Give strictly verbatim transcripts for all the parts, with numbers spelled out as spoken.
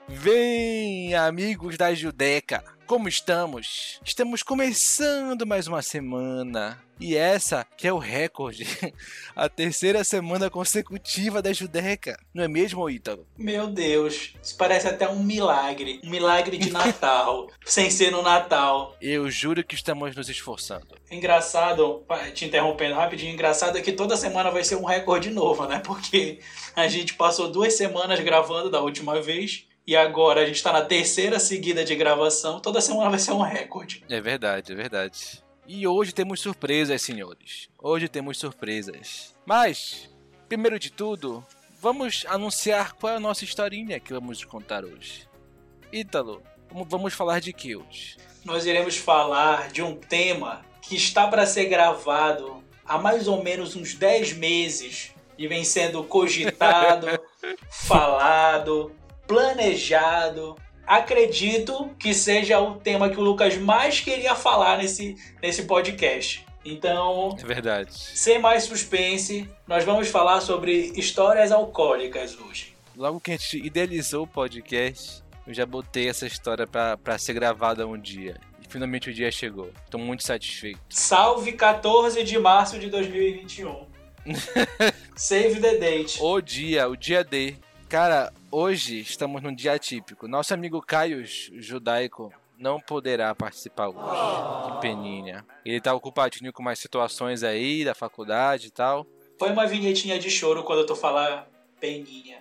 Vem, amigos da Judeca, como estamos? Estamos começando mais uma semana. E essa que é o recorde, a terceira semana consecutiva da Judeca. Não é mesmo, Ítalo? Meu Deus, isso parece até um milagre. Um milagre de Natal, sem ser no Natal. Eu juro que estamos nos esforçando. Engraçado, te interrompendo rapidinho, engraçado é que toda semana vai ser um recorde novo, né? Porque a gente passou duas semanas gravando da última vez. E agora a gente tá na terceira seguida de gravação. Toda semana vai ser um recorde. É verdade, é verdade. E hoje temos surpresas, senhores. Hoje temos surpresas. Mas, primeiro de tudo, vamos anunciar qual é a nossa historinha que vamos contar hoje. Ítalo, vamos falar de que hoje? Nós iremos falar de um tema que está para ser gravado há mais ou menos uns dez meses. E vem sendo cogitado, falado, planejado. Acredito que seja o tema que o Lucas mais queria falar nesse, nesse podcast. Então, é verdade. Sem mais suspense, nós vamos falar sobre histórias alcoólicas hoje. Logo que a gente idealizou o podcast, eu já botei essa história pra, pra ser gravada um dia. E finalmente o dia chegou. Tô muito satisfeito. Salve quatorze de março de dois mil e vinte e um. Save the date. O dia, o dia D. Cara, hoje estamos num dia atípico. Nosso amigo Caio Judaico não poderá participar hoje. Oh. Que peninha. Ele tá ocupadinho com mais situações aí da faculdade e tal. Põe uma vinhetinha de choro quando eu tô falando peninha.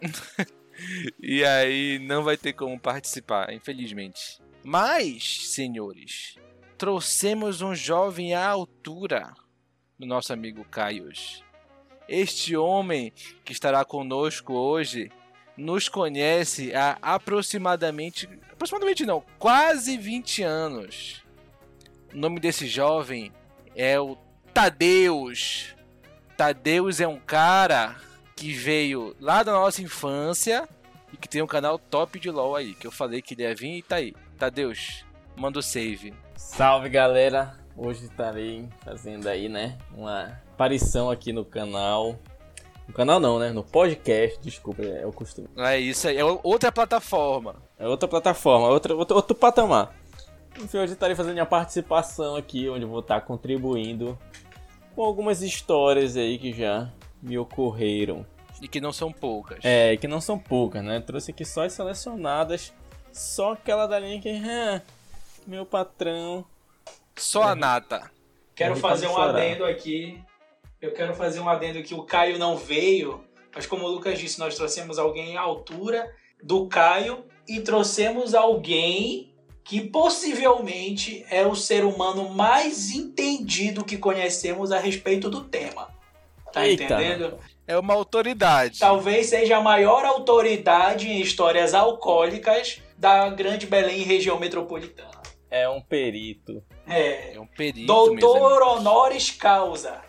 E aí não vai ter como participar, infelizmente. Mas, senhores, trouxemos um jovem à altura do nosso amigo Caio. Este homem que estará conosco hoje nos conhece há aproximadamente, aproximadamente não, quase vinte anos. O nome desse jovem é o Tadeus. Tadeus é um cara que veio lá da nossa infância e que tem um canal top de LoL aí, que eu falei que ele ia vir e tá aí. Tadeus, manda o save. Salve, galera. Hoje estarei fazendo aí, né, uma aparição aqui no canal. No canal não, né? No podcast, desculpa, é o costume. É isso aí, é outra plataforma. É outra plataforma, outra, outro, outro patamar. Enfim, hoje estarei fazendo minha participação aqui, onde eu vou estar contribuindo com algumas histórias aí que já me ocorreram. E que não são poucas. É, que não são poucas, né? Trouxe aqui só as selecionadas, só aquela da linha que... Ah, meu patrão... Só a nata. Quero fazer um adendo aqui... Eu quero fazer um adendo que o Caio não veio, mas como o Lucas disse, nós trouxemos alguém à altura do Caio e trouxemos alguém que possivelmente é o ser humano mais entendido que conhecemos a respeito do tema. Tá Eita. Entendendo? É uma autoridade. Talvez seja a maior autoridade em histórias alcoólicas da Grande Belém e região metropolitana. É um perito. É, é um perito, doutor honoris causa.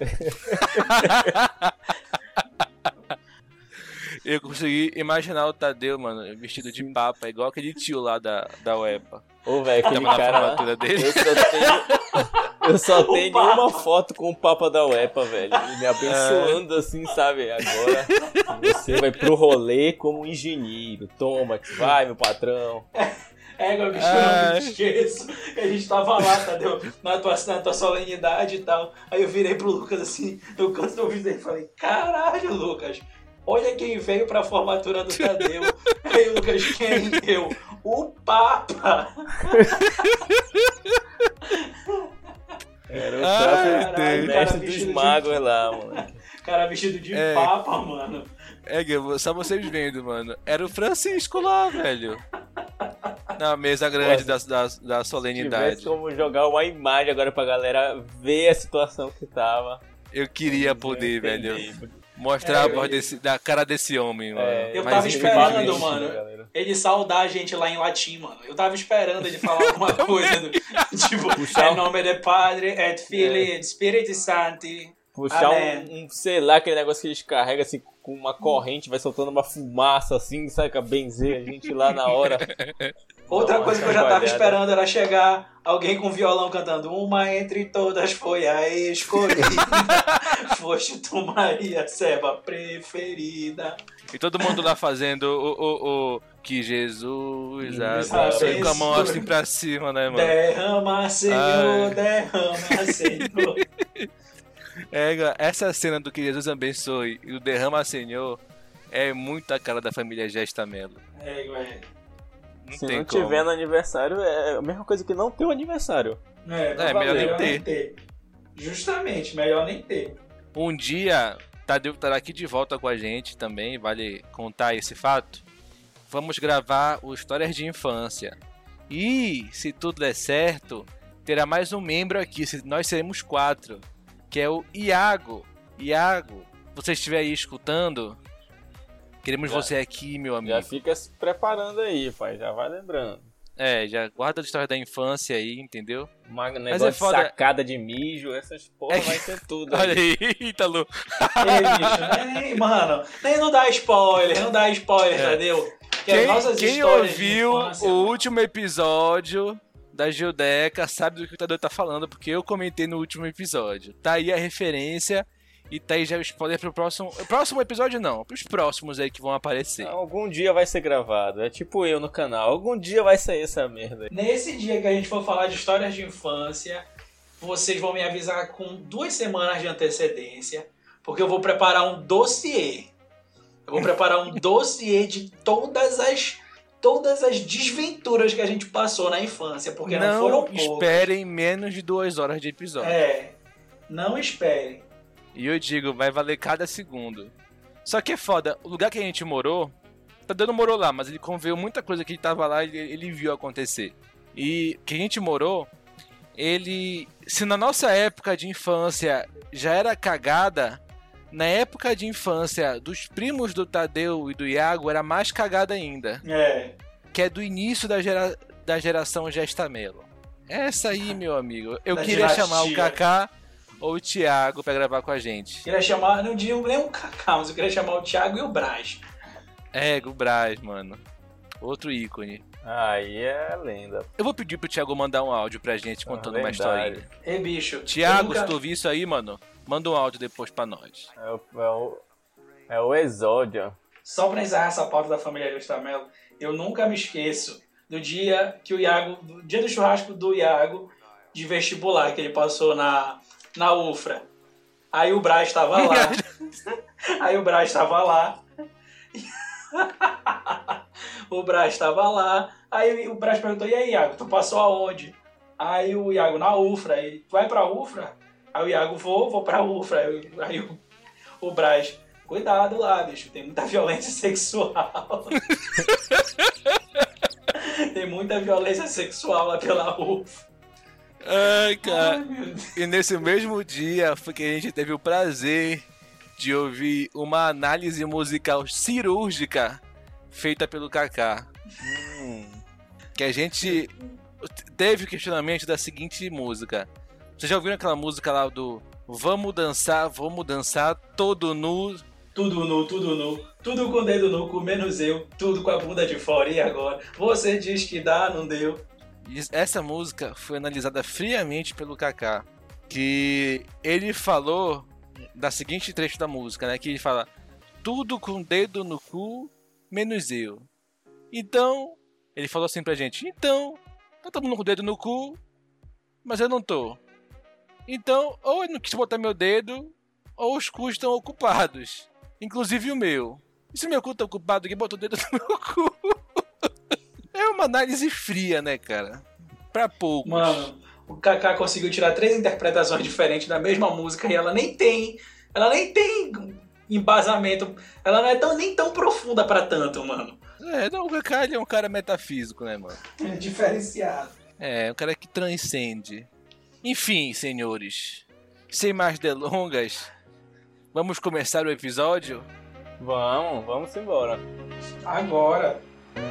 Eu consegui imaginar o Tadeu, mano, vestido de papa, igual aquele tio lá da, da U E P A. Ô, velho, aquele cara lá, dele. Eu só tenho, eu só tenho uma foto com o papa da U E P A, velho. Ele me abençoando é. assim, sabe? Agora você vai pro rolê como um engenheiro. Toma, vai, meu patrão. É, meu bicho, eu não me esqueço. A gente tava lá, Tadeu, na tua, na tua solenidade e tal. Aí eu virei pro Lucas assim, eu canto do ouvido dele e falei, caralho, Lucas, olha quem veio pra formatura do Tadeu. Aí, Lucas, quem? Eu? O Papa! Era o próprio Ai, mestre dos magos de... lá, mano. Cara vestido de é. Papa, mano. É, só vocês vendo, mano. Era o Francisco lá, velho. Na mesa grande da, da, da solenidade. Se tivesse como jogar uma imagem agora pra galera ver a situação que tava. Eu queria poder, velho. Mostrar é, a voz desse, da cara desse homem, mano. É, eu Mas tava esperando, mano, galera. Ele saudar a gente lá em latim, mano. Eu tava esperando ele falar alguma coisa. Do, tipo, em nome do Padre, et Filho, et Espírito Santo. Puxar um, um, sei lá, aquele negócio que eles carregam assim com uma corrente, vai soltando uma fumaça assim, sabe, que a benzer a gente lá na hora. Outra coisa que eu já tava esperando era chegar alguém com violão cantando uma entre todas foi a escolhida, foste tu Maria, serva preferida. E todo mundo lá fazendo o, o, o Que Jesus abençoe. abençoe com a mão assim pra cima, né, mano? Derrama, Senhor, Ai. derrama, Senhor. É, essa cena do que Jesus abençoe e o derrama, Senhor, é muito a cara da família Gestamelo. É, velho. Não Se tem não como. tiver no aniversário, é a mesma coisa que não ter o aniversário. É, não É, vai- melhor nem ter. Justamente, melhor nem ter. Um dia, Tadeu estará aqui de volta com a gente também, vale contar esse fato. Vamos gravar o Histórias de Infância. E, se tudo der certo, terá mais um membro aqui, se- nós seremos quatro, que é o Iago. Iago, você estiver aí escutando, queremos Já- você aqui, meu amigo. Já fica se preparando aí, pai. Já vai lembrando. É, já guarda a história da infância aí, entendeu? Uma é negócio foda- de sacada de mijo, essas porra É. vai ter tudo. Olha aí. aí, Ítalo. Ei, bicho, nem, mano, nem não dá spoiler, não dá spoiler, É. entendeu? Que as Quem, nossas quem histórias de ouviu infância, o mano, último episódio da Gildeca sabe do que o Tadeu tá falando, porque eu comentei no último episódio. Tá aí a referência e tá aí já o spoiler pro próximo... Próximo episódio não, pros próximos aí que vão aparecer. Algum dia vai ser gravado. É tipo eu no canal. Algum dia vai sair essa merda aí. Nesse dia que a gente for falar de histórias de infância, vocês vão me avisar com duas semanas de antecedência, porque eu vou preparar um dossiê. Eu vou preparar um dossiê de todas as todas as desventuras que a gente passou na infância, porque não, foram Não poucas. esperem menos de duas horas de episódio. É, não esperem. E eu digo, vai valer cada segundo. Só que é foda, o lugar que a gente morou, Tadeu não morou lá, mas ele conviveu muita coisa que ele tava lá e ele, ele viu acontecer. E que a gente morou, ele... Se na nossa época de infância já era cagada, na época de infância dos primos do Tadeu e do Iago era mais cagada ainda. É. Que é do início da, gera, da geração Gestamelo. Essa aí, meu amigo. Eu Da queria dinastia. chamar o Kaká ou o Thiago pra gravar com a gente. Queria chamar, não digo nem o Kaká, mas eu queria chamar o Thiago e o Braz. É, o Braz, mano. Outro ícone. Aí é lenda. Eu vou pedir pro Thiago mandar um áudio pra gente contando Ah, uma lendário. historinha. Ei, bicho. eu Thiago, nunca- se tu ouvir isso aí, mano, manda um áudio depois pra nós. É o, é o, é o exódio. Só pra encerrar essa pauta da família Gestamelo, eu nunca me esqueço do dia que o Iago, do dia do churrasco do Iago de vestibular, que ele passou na, na U F R A. Aí o Braz estava lá. Aí o Braz estava lá. O Braz estava lá. Aí o Braz perguntou, e aí, Iago, tu passou aonde? Aí o Iago, na U F R A. Ele, tu vai pra U F R A? Aí o Iago, vou, vou pra U F R A. Aí o, o Braz, cuidado lá, bicho, tem muita violência sexual. Tem muita violência sexual lá pela U F R A. Ai, Ai, cara. meu Deus. E nesse mesmo dia foi que a gente teve o prazer de ouvir uma análise musical cirúrgica feita pelo Kaká. Hum. Que a gente teve o questionamento da seguinte música. Vocês já ouviram aquela música lá do Vamos dançar, vamos dançar, todo nu. Tudo nu, tudo nu. Tudo com o dedo nu, com menos eu. Tudo com a bunda de fora. E agora? Você diz que dá, não deu. E essa música foi analisada friamente pelo Kaká. Que ele falou da seguinte trecho da música, né? Que ele fala: tudo com o dedo no cu, menos eu. Então, ele falou assim pra gente: então, tá todo mundo com o dedo no cu, mas eu não tô. Então, ou eu não quis botar meu dedo, ou os cus estão ocupados. Inclusive o meu. E se o meu cu tá ocupado, quem botou o dedo no meu cu? É uma análise fria, né, cara? Pra poucos. Mano, o Kaká conseguiu tirar três interpretações diferentes da mesma música e ela nem tem. Ela nem tem embasamento. Ela não é tão, nem tão profunda pra tanto, mano. É, não, o Kaká ele é um cara metafísico, né, mano? É diferenciado. É, um cara que transcende. Enfim, senhores, sem mais delongas, vamos começar o episódio? Vamos, vamos embora. Agora.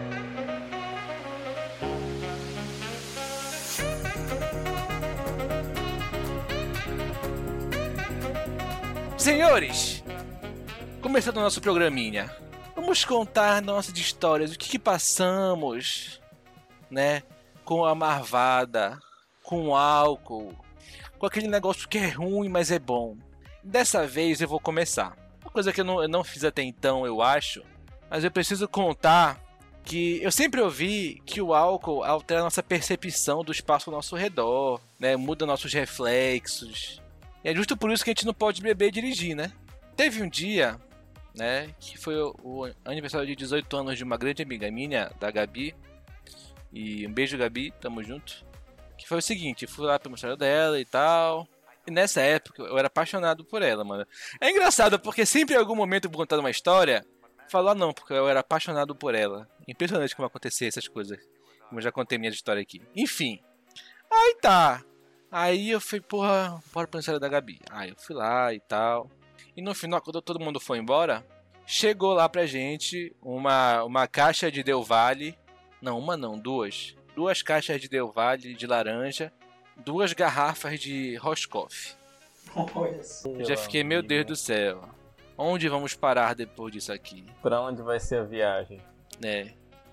Senhores, começando o nosso programinha, vamos contar nossas histórias, o que, que passamos, né, com a marvada, com o álcool, com aquele negócio que é ruim, mas é bom. Dessa vez eu vou começar. Uma coisa que eu não, eu não fiz até então, eu acho, mas eu preciso contar que eu sempre ouvi que o álcool altera a nossa percepção do espaço ao nosso redor, né? Muda nossos reflexos. E é justo por isso que a gente não pode beber e dirigir, né? Teve um dia, né, que foi o, o aniversário de dezoito anos de uma grande amiga minha, da Gabi. E um beijo, Gabi, tamo junto. Que foi o seguinte, eu fui lá pra mostrar dela e tal. E nessa época eu era apaixonado por ela, mano. É engraçado porque sempre em algum momento eu vou contar uma história, falar não, porque eu era apaixonado por ela. Impressionante como acontecia essas coisas. Como eu já contei minha história aqui. Enfim. Aí tá. Aí eu fui, porra, bora pra aniversário da Gabi. Aí eu fui lá e tal. E no final, quando todo mundo foi embora, chegou lá pra gente uma, uma caixa de Del Valle. Não, uma não, duas. Duas caixas de Del Valle de laranja. Duas garrafas de Roscoff. Olha só. Eu já fiquei, meu Deus do céu. Onde vamos parar depois disso aqui? Pra onde vai ser a viagem? Né?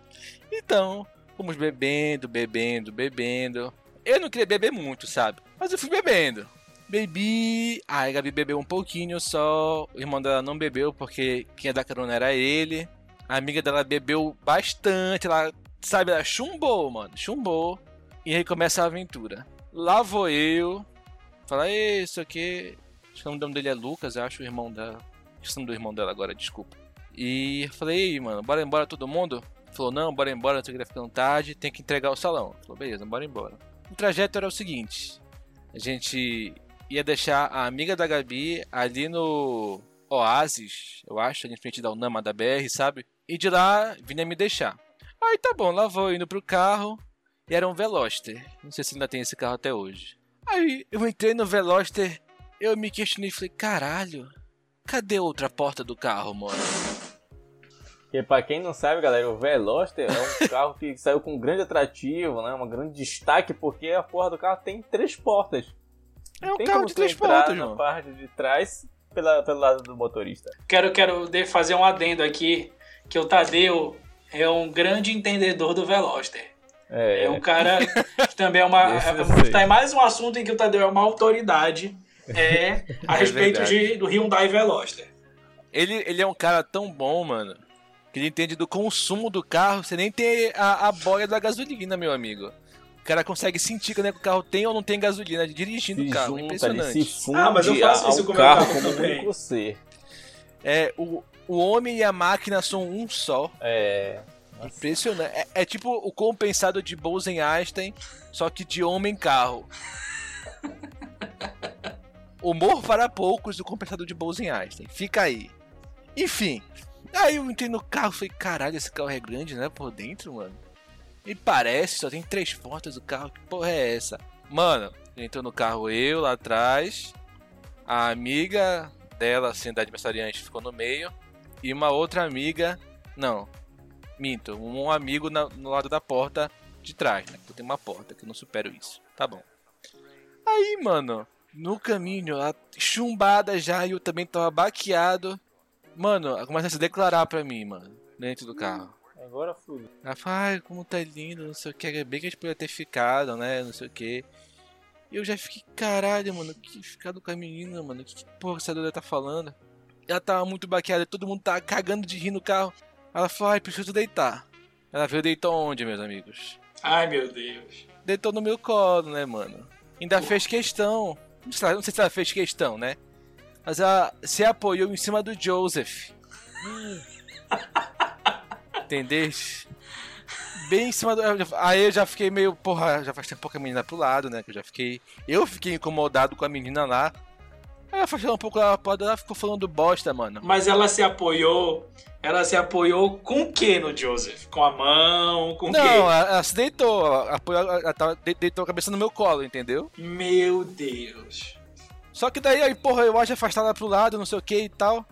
Então, fomos bebendo, bebendo, bebendo. Eu não queria beber muito, sabe? Mas eu fui bebendo. Bebi. Aí a Gabi bebeu um pouquinho só. O irmão dela não bebeu porque quem ia dar carona era ele. A amiga dela bebeu bastante. Ela, sabe, ela chumbou, mano. Chumbou. E aí começa a aventura. Lá vou eu. Falar, isso aqui. Acho que o nome dele é Lucas, eu acho o irmão dela. Esqueci o nome do irmão dela agora, desculpa. E eu falei, ei, mano, bora embora todo mundo? Ele falou, não, bora embora, não sei o que, tá ficando tarde, tem que entregar o salão. Ele falou, beleza, bora embora. O trajeto era o seguinte: a gente ia deixar a amiga da Gabi ali no Oasis, eu acho, ali em frente da Unama da B R, sabe? E de lá vinha me deixar. Aí tá bom, lá vou indo pro carro. E era um Veloster. Não sei se ainda tem esse carro até hoje. Aí eu entrei no Veloster, eu me questionei e falei, caralho, cadê a outra porta do carro, mano? Porque pra quem não sabe, galera, o Veloster é um carro que saiu com um grande atrativo, né? Um grande destaque, porque a porra do carro tem três portas. É um tem carro como de tu três entrar portas, na mano. parte de trás pela, pelo lado do motorista. Quero, quero de- fazer um adendo aqui, que o Tadeu é um grande entendedor do Veloster. É, É um cara que também é uma... Esse eu é, sei. tá em mais um assunto em que o Tadeu é uma autoridade é, a É respeito verdade. de, do Hyundai Veloster. Ele, ele é um cara tão bom, mano, que ele entende do consumo do carro, você nem tem a, a boia da gasolina, meu amigo. O cara consegue sentir quando é que o carro tem ou não tem gasolina dirigindo se o carro. junta, ele Impressionante. se funde Ah, mas eu faço ao isso com o meu carro carro como um também. único ser. É, o, o homem e a máquina são um só. É... Impressionante. É, é tipo o compensado de Bose-Einstein, só que de homem-carro. Humor para poucos do compensado de Bose-Einstein. Fica aí. Enfim. Aí eu entrei no carro e falei, caralho, esse carro é grande, né? Por dentro, mano. E parece, só tem três portas do carro. Que porra é essa? Mano, entrou no carro eu lá atrás. A amiga dela, assim, da adversariante, ficou no meio. E uma outra amiga... Não. Minto, um amigo na, no lado da porta de trás, né? Tem uma porta, que eu não supero isso. Tá bom. Aí, mano, no caminho, a chumbada já, e eu também tava baqueado. Mano, ela começa a se declarar pra mim, mano, dentro do carro. Agora fui. Ela fala, ai, como tá lindo, não sei o que, é bem que a gente podia ter ficado, né, não sei o que. E eu já fiquei, caralho, mano, que ficado com a menina, mano, que, que porra essa doida tá falando? Ela tava muito baqueada, todo mundo tava cagando de rir no carro. Ela falou, ai, preciso deitar. Ela veio deitar onde, meus amigos? Ai, meu Deus. Deitou no meu colo, né, mano? Ainda fez questão. Não sei, não sei se ela fez questão, né? Mas ela se apoiou em cima do Joseph. Entendeu? Bem em cima do... Aí eu já fiquei meio... Porra, já faz tempo que a menina pro lado, né? Que eu já fiquei... Eu fiquei incomodado com a menina lá. Aí ela afastou um pouco a porta, ela ficou falando bosta, mano. Mas ela se apoiou... Ela se apoiou com o que no Joseph? Com a mão? Com o Não, quê? ela, ela se deitou. Ela, apoiou, ela tava, de- deitou a cabeça no meu colo, entendeu? Meu Deus. Só que daí, aí, porra, eu acho afastada ela pro lado, não sei o que e tal.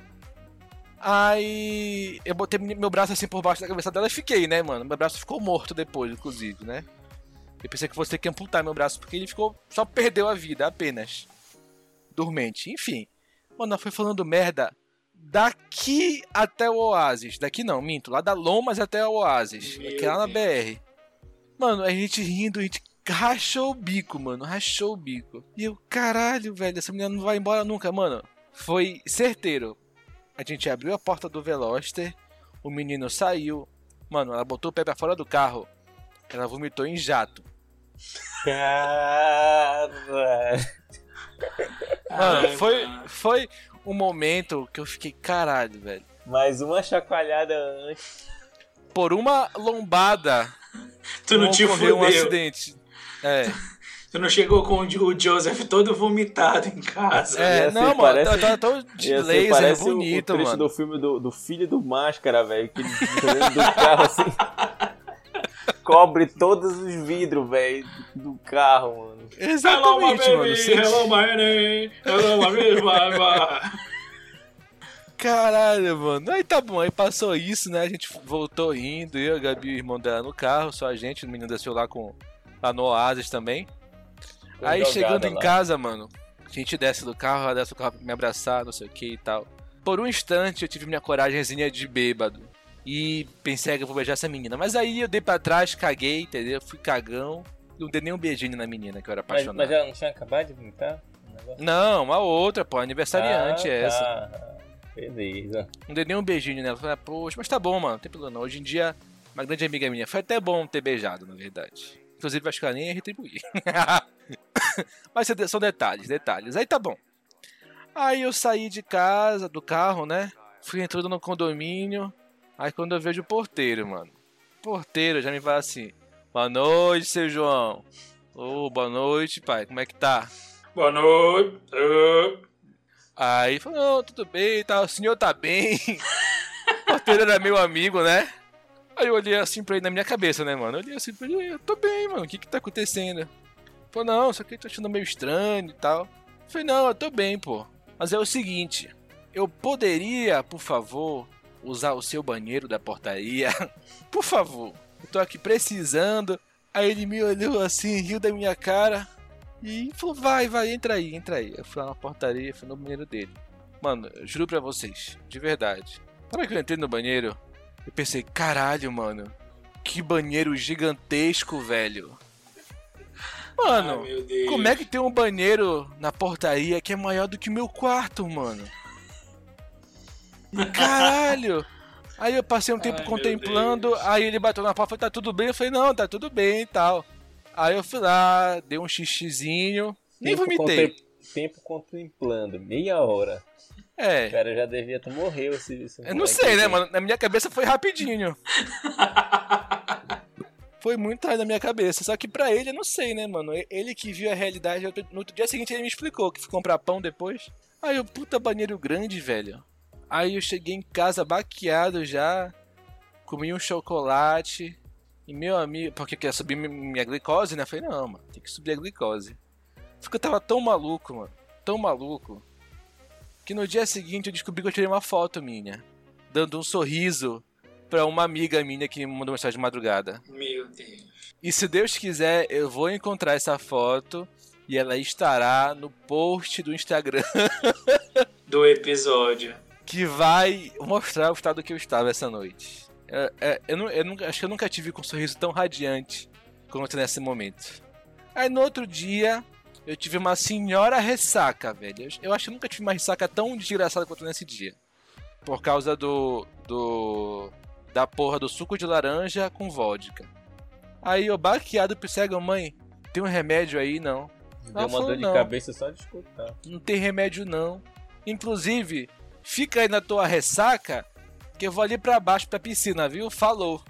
Aí eu botei meu braço assim por baixo da cabeça dela e fiquei, né, mano? Meu braço ficou morto depois, inclusive, né? Eu pensei que fosse ter que amputar meu braço, porque ele ficou. Só perdeu a vida, apenas. Dormente. Enfim. Mano, ela foi falando merda daqui até o Oasis. Daqui não, minto. Lá da Lomas até o Oasis. Meu Aqui lá na Deus. B R. Mano, a gente rindo, a gente rachou o bico, mano. Rachou o bico. E eu, caralho, velho, essa menina não vai embora nunca, mano. Foi certeiro. A gente abriu a porta do Veloster. O menino saiu. Mano, ela botou o pé pra fora do carro. Ela vomitou em jato. Cara. Mano, Ai, foi, mano. foi um momento que eu fiquei, caralho, velho. Mais uma chacoalhada antes. Por uma lombada, Tu não te ocorreu um fudeu. acidente. É, Tu não chegou com o Joseph todo vomitado em casa. é Ia não, ser, mano, parece- tá, tá todo de Ia ser, laser, parece o- bonito, o trecho mano. do filme do, do filho do Máscara, velho. Que ele dentro do carro assim. Cobre todos os vidros, velho, do carro, mano. Exatamente, mano. Senti- hello my name, hello my baby, bye bye. Caralho, mano. Aí tá bom, aí passou isso, né? A gente voltou indo, eu, a Gabi e o irmão dela no carro, só a gente, o menino desceu lá com lá no Oasis também. Foi Aí jogada chegando em lá. casa, mano, a gente desce do carro, ela desce do carro pra me abraçar, não sei o que e tal. Por um instante eu tive minha coragemzinha de bêbado e pensei que eu vou beijar essa menina. Mas aí eu dei pra trás, caguei, entendeu? Fui cagão, não dei nem um beijinho na menina que eu era Mas, apaixonado. mas ela não tinha acabado de vomitar? O negócio? Não, a outra, pô, aniversariante Ah, é essa. tá. Beleza. Não dei nem um beijinho nela. Falei, ah, poxa, mas tá bom, mano, não tem problema não. Hoje em dia, uma grande amiga minha, foi até bom ter beijado, na verdade. Inclusive, acho que ela nem ia retribuir. Mas são detalhes, detalhes. Aí tá bom. Aí eu saí de casa, do carro, né? Fui entrando no condomínio. Aí quando eu vejo o porteiro, mano. O porteiro já me fala assim: boa noite, seu João. Ô, boa noite, pai. Como é que tá? Boa noite. Uh, Aí falou, não, tudo bem, tá, o senhor tá bem. O porteiro era meu amigo, né? Aí eu olhei assim pra ele na minha cabeça, né, mano? Eu olhei assim pra ele, eu tô bem, mano, o que que tá acontecendo? Falei, não, só que eu tô achando meio estranho e tal. Eu falei, não, eu tô bem, pô. Mas é o seguinte, eu poderia, por favor, usar o seu banheiro da portaria? Por favor, eu tô aqui precisando. Aí ele me olhou assim, riu da minha cara. E falou, vai, vai, entra aí, entra aí. Eu fui lá na portaria, fui no banheiro dele. Mano, eu juro pra vocês, de verdade. Na hora que eu entrei no banheiro, eu pensei, caralho, mano. Que banheiro gigantesco, velho. Mano, ai, meu Deus. como é que tem um banheiro na portaria que é maior do que o meu quarto, mano? Caralho! Aí eu passei um tempo Ai, meu contemplando, Deus. aí ele bateu na porta e falou, tá tudo bem? Eu falei, não, tá tudo bem e tal. Aí eu fui lá, dei um xixizinho, nem Tempo vomitei. contem- Tempo contemplando, meia hora. O É, cara já devia ter morrido se, se eu não sei, né, mano? Na minha cabeça foi rapidinho. Foi muito rápido na minha cabeça. Só que pra ele, eu não sei, né, mano? Ele que viu a realidade. No outro dia seguinte, ele me explicou que foi comprar pão depois. Aí eu, puta banheiro grande, velho. Aí eu cheguei em casa baqueado já. Comi um chocolate. E meu amigo... Porque eu queria subir minha glicose, né? Eu falei, não, mano. Tem que subir a glicose. Porque eu tava tão maluco, mano. Tão maluco. Que no dia seguinte eu descobri que eu tirei uma foto minha. Dando um sorriso pra uma amiga minha que me mandou mensagem de madrugada. Meu Deus. E se Deus quiser, eu vou encontrar essa foto e ela estará no post do Instagram Do episódio. que vai mostrar o estado que eu estava essa noite. É, é, eu, não, eu nunca- acho que eu nunca tive com um sorriso tão radiante quanto nesse momento. Aí no outro dia, eu tive uma senhora ressaca, velho. Eu, eu acho que eu nunca tive uma ressaca tão desgraçada quanto nesse dia. Por causa do. do. da porra do suco de laranja com vodka. Aí eu baqueado pensei, mãe, tem um remédio aí? Não. Deu Ela uma falou, dor de não. cabeça só de escutar. Não tem remédio não. Inclusive, fica aí na tua ressaca que eu vou ali pra baixo pra piscina, viu? Falou.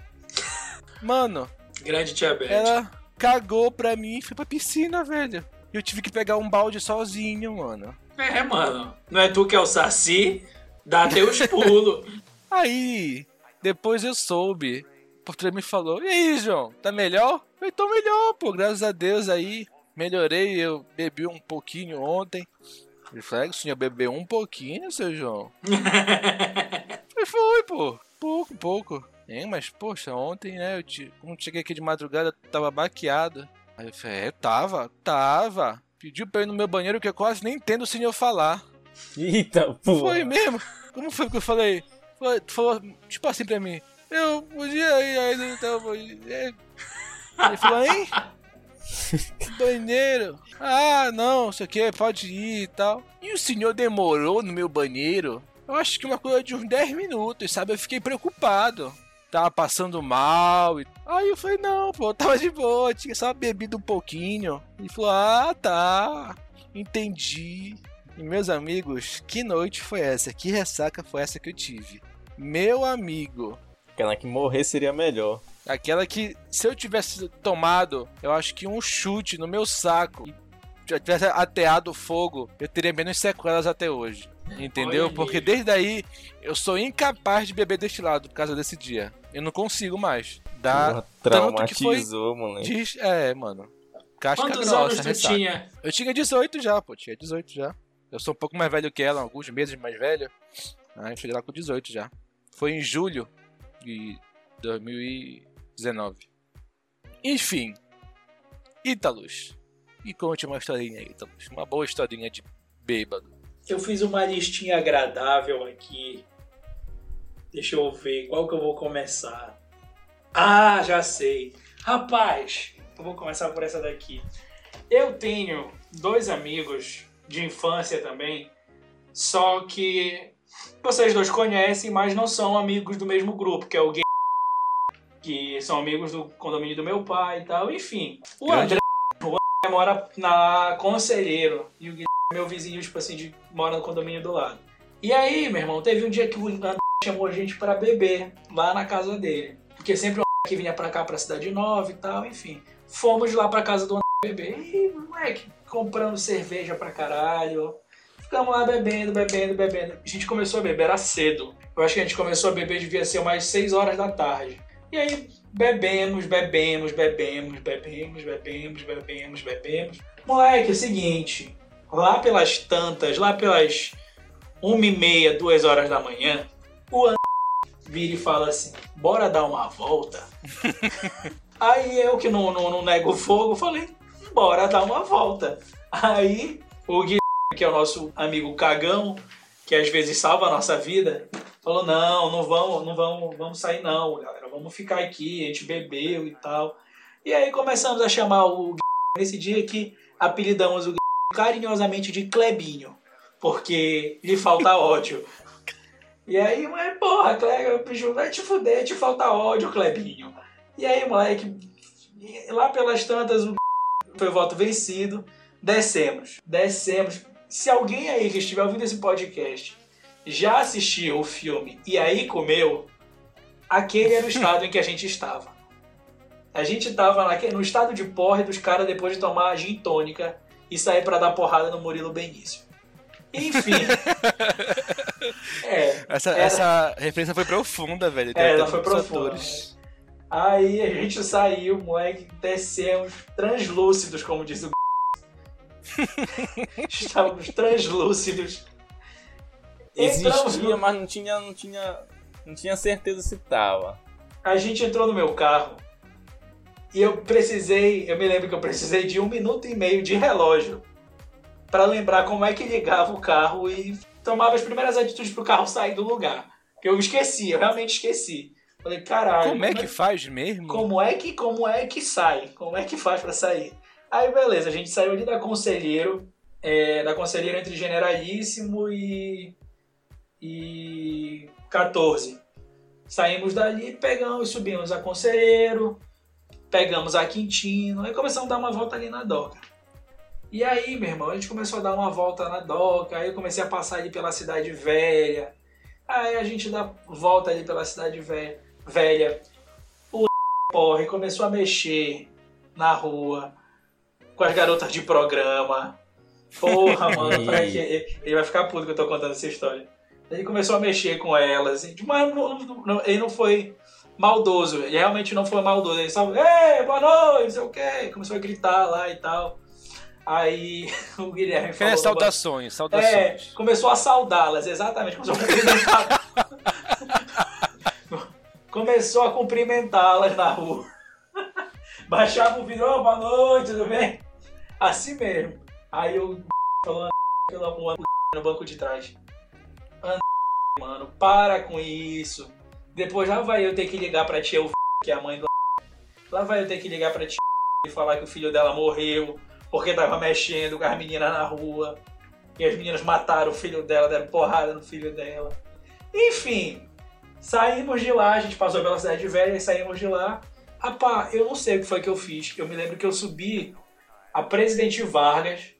Mano, Grande diabetes. ela cagou pra mim e foi pra piscina, velho. E eu tive que pegar um balde sozinho, mano. É, mano. Não é tu que é o Saci? Dá teus pulos. Aí, depois eu soube. O porteiro me falou, e aí, João, tá melhor? Eu falei, tô melhor, pô, graças a Deus aí. Melhorei, eu bebi um pouquinho ontem. Ele falou, é, o senhor bebeu um pouquinho, seu João? Eu falei, foi, pô, pouco, pouco. É, mas, poxa, ontem, né, eu te... quando cheguei aqui de madrugada, eu tava baqueado. Aí eu falei, é, tava, tava. Pediu pra ir no meu banheiro que eu quase nem entendo o senhor falar. Eita, pô. Foi mesmo? Como foi que eu falei? Foi, falou, tipo assim pra mim, eu podia ir aí, então, ele falou, hein? Banheiro? Ah, não, sei o que, pode ir e tal. E o senhor demorou no meu banheiro? Eu acho que uma coisa de uns dez minutos, sabe? Eu fiquei preocupado. tava passando mal. Aí eu falei, não, pô, eu tava de boa, tinha só bebido um pouquinho. Ele falou, ah, tá, entendi. E meus amigos, que noite foi essa? Que ressaca foi essa que eu tive? Meu amigo. Aquela que morrer seria melhor. Aquela que, se eu tivesse tomado, eu acho que um chute no meu saco e já tivesse ateado o fogo, eu teria menos sequelas até hoje. Entendeu? Olha Porque ali. desde aí eu sou incapaz de beber destilado por causa desse dia. Eu não consigo mais. Dá Porra, tanto que foi. traumatizou, moleque. Diz, é, mano. Casca Quantos grossa, anos tu ressaca. tinha? Eu tinha dezoito já, pô. Tinha dezoito já. Eu sou um pouco mais velho que ela, alguns meses mais velho. Aí eu cheguei lá com dezoito já. Foi em julho de dois mil e dezenove. Enfim. Ítalos. E conte uma historinha aí, Ítalos. Uma boa historinha de bêbado. Eu fiz uma listinha agradável aqui. Deixa eu ver qual que eu vou começar. Ah, já sei. Rapaz, eu vou começar por essa daqui. Eu tenho dois amigos de infância também, só que vocês dois conhecem, mas não são amigos do mesmo grupo, que é o Gay, que são amigos do condomínio do meu pai e tal. Enfim, o Grande. André, o André mora na Conselheiro e o Guilherme é meu vizinho, tipo assim, de, mora no condomínio do lado. E aí, meu irmão, teve um dia que o André chamou a gente pra beber lá na casa dele, porque sempre o André que vinha pra cá, pra Cidade Nova e tal, enfim. Fomos lá pra casa do André beber e, moleque, comprando cerveja pra caralho. Ficamos lá bebendo, bebendo, bebendo. A gente começou a beber, era cedo. Eu acho que a gente começou a beber, devia ser umas seis horas da tarde. E aí, bebemos, bebemos, bebemos, bebemos, bebemos, bebemos, bebemos. Moleque, é o seguinte, lá pelas tantas, lá pelas uma e meia, duas horas da manhã, o André vira e fala assim, bora dar uma volta? Aí eu que não, não, não nego o fogo, falei, bora dar uma volta. Aí o Guilherme, que é o nosso amigo cagão, que às vezes salva a nossa vida, falou, não, não vamos, não vamos, vamos sair não, galera, vamos ficar aqui, a gente bebeu e tal. E aí começamos a chamar o Guilherme nesse dia que apelidamos o Guilherme carinhosamente de Clebinho, porque lhe falta ódio. E aí, mas porra, Clebinho, bicho, vai te fuder, te falta ódio, Clebinho. E aí, moleque, lá pelas tantas, o foi voto vencido, descemos, descemos. Se alguém aí que estiver ouvindo esse podcast já assistiu o filme E Aí Comeu, aquele era o estado em que a gente estava. A gente estava no estado de porre dos caras depois de tomar a gin tônica e sair pra dar porrada no Murilo Benício. Enfim. é, Essa, era... essa referência foi profunda, velho. É, Deve ela ter foi muitos profunda. atores. Aí a gente saiu, moleque, descemos translúcidos, como diz o Estávamos translúcidos. Entramos Existia, no... mas não tinha, não tinha, não tinha certeza se tava. A gente entrou no meu carro e eu precisei, eu me lembro que eu precisei de um minuto e meio de relógio para lembrar como é que ligava o carro e tomava as primeiras atitudes pro carro sair do lugar. Porque eu esqueci, eu realmente esqueci. Falei, caralho. Como é que faz mesmo? Como é que, como é que sai? Como é que faz pra sair? Aí, beleza, a gente saiu ali da Conselheiro, é, da Conselheiro entre Generalíssimo e, e quatorze. Saímos dali, pegamos, subimos a Conselheiro, pegamos a Quintino, aí começamos a dar uma volta ali na Doca. E aí, meu irmão, a gente começou a dar uma volta na Doca, aí eu comecei a passar ali pela Cidade Velha, aí a gente dá volta ali pela Cidade Velha, velha. O porra começou a mexer na rua com as garotas de programa. Porra, mano, pra ele, ele vai ficar puto que eu tô contando essa história. Ele começou a mexer com elas, mas não, não, ele não foi maldoso, ele realmente não foi maldoso. Ele só, ei, boa noite, não sei o quê, começou a gritar lá e tal. Aí o Guilherme falou... É, saudações, saudações. É, começou a saudá-las, exatamente, começou a cumprimentar. Começou a cumprimentá-las na rua. Baixava o vidro, oh, boa noite, tudo bem? Assim mesmo. Aí o falou no banco de trás. Mano, para com isso. Depois já vai eu ter que ligar pra tia, o que é a mãe do... Lá vai eu ter que ligar pra tia e falar que o filho dela morreu porque tava mexendo com as meninas na rua. E as meninas mataram o filho dela, deram porrada no filho dela. Enfim... Saímos de lá, a gente passou pela Cidade Velha e saímos de lá. Rapaz, eu não sei o que foi que eu fiz. Eu me lembro que eu subi a Presidente Vargas.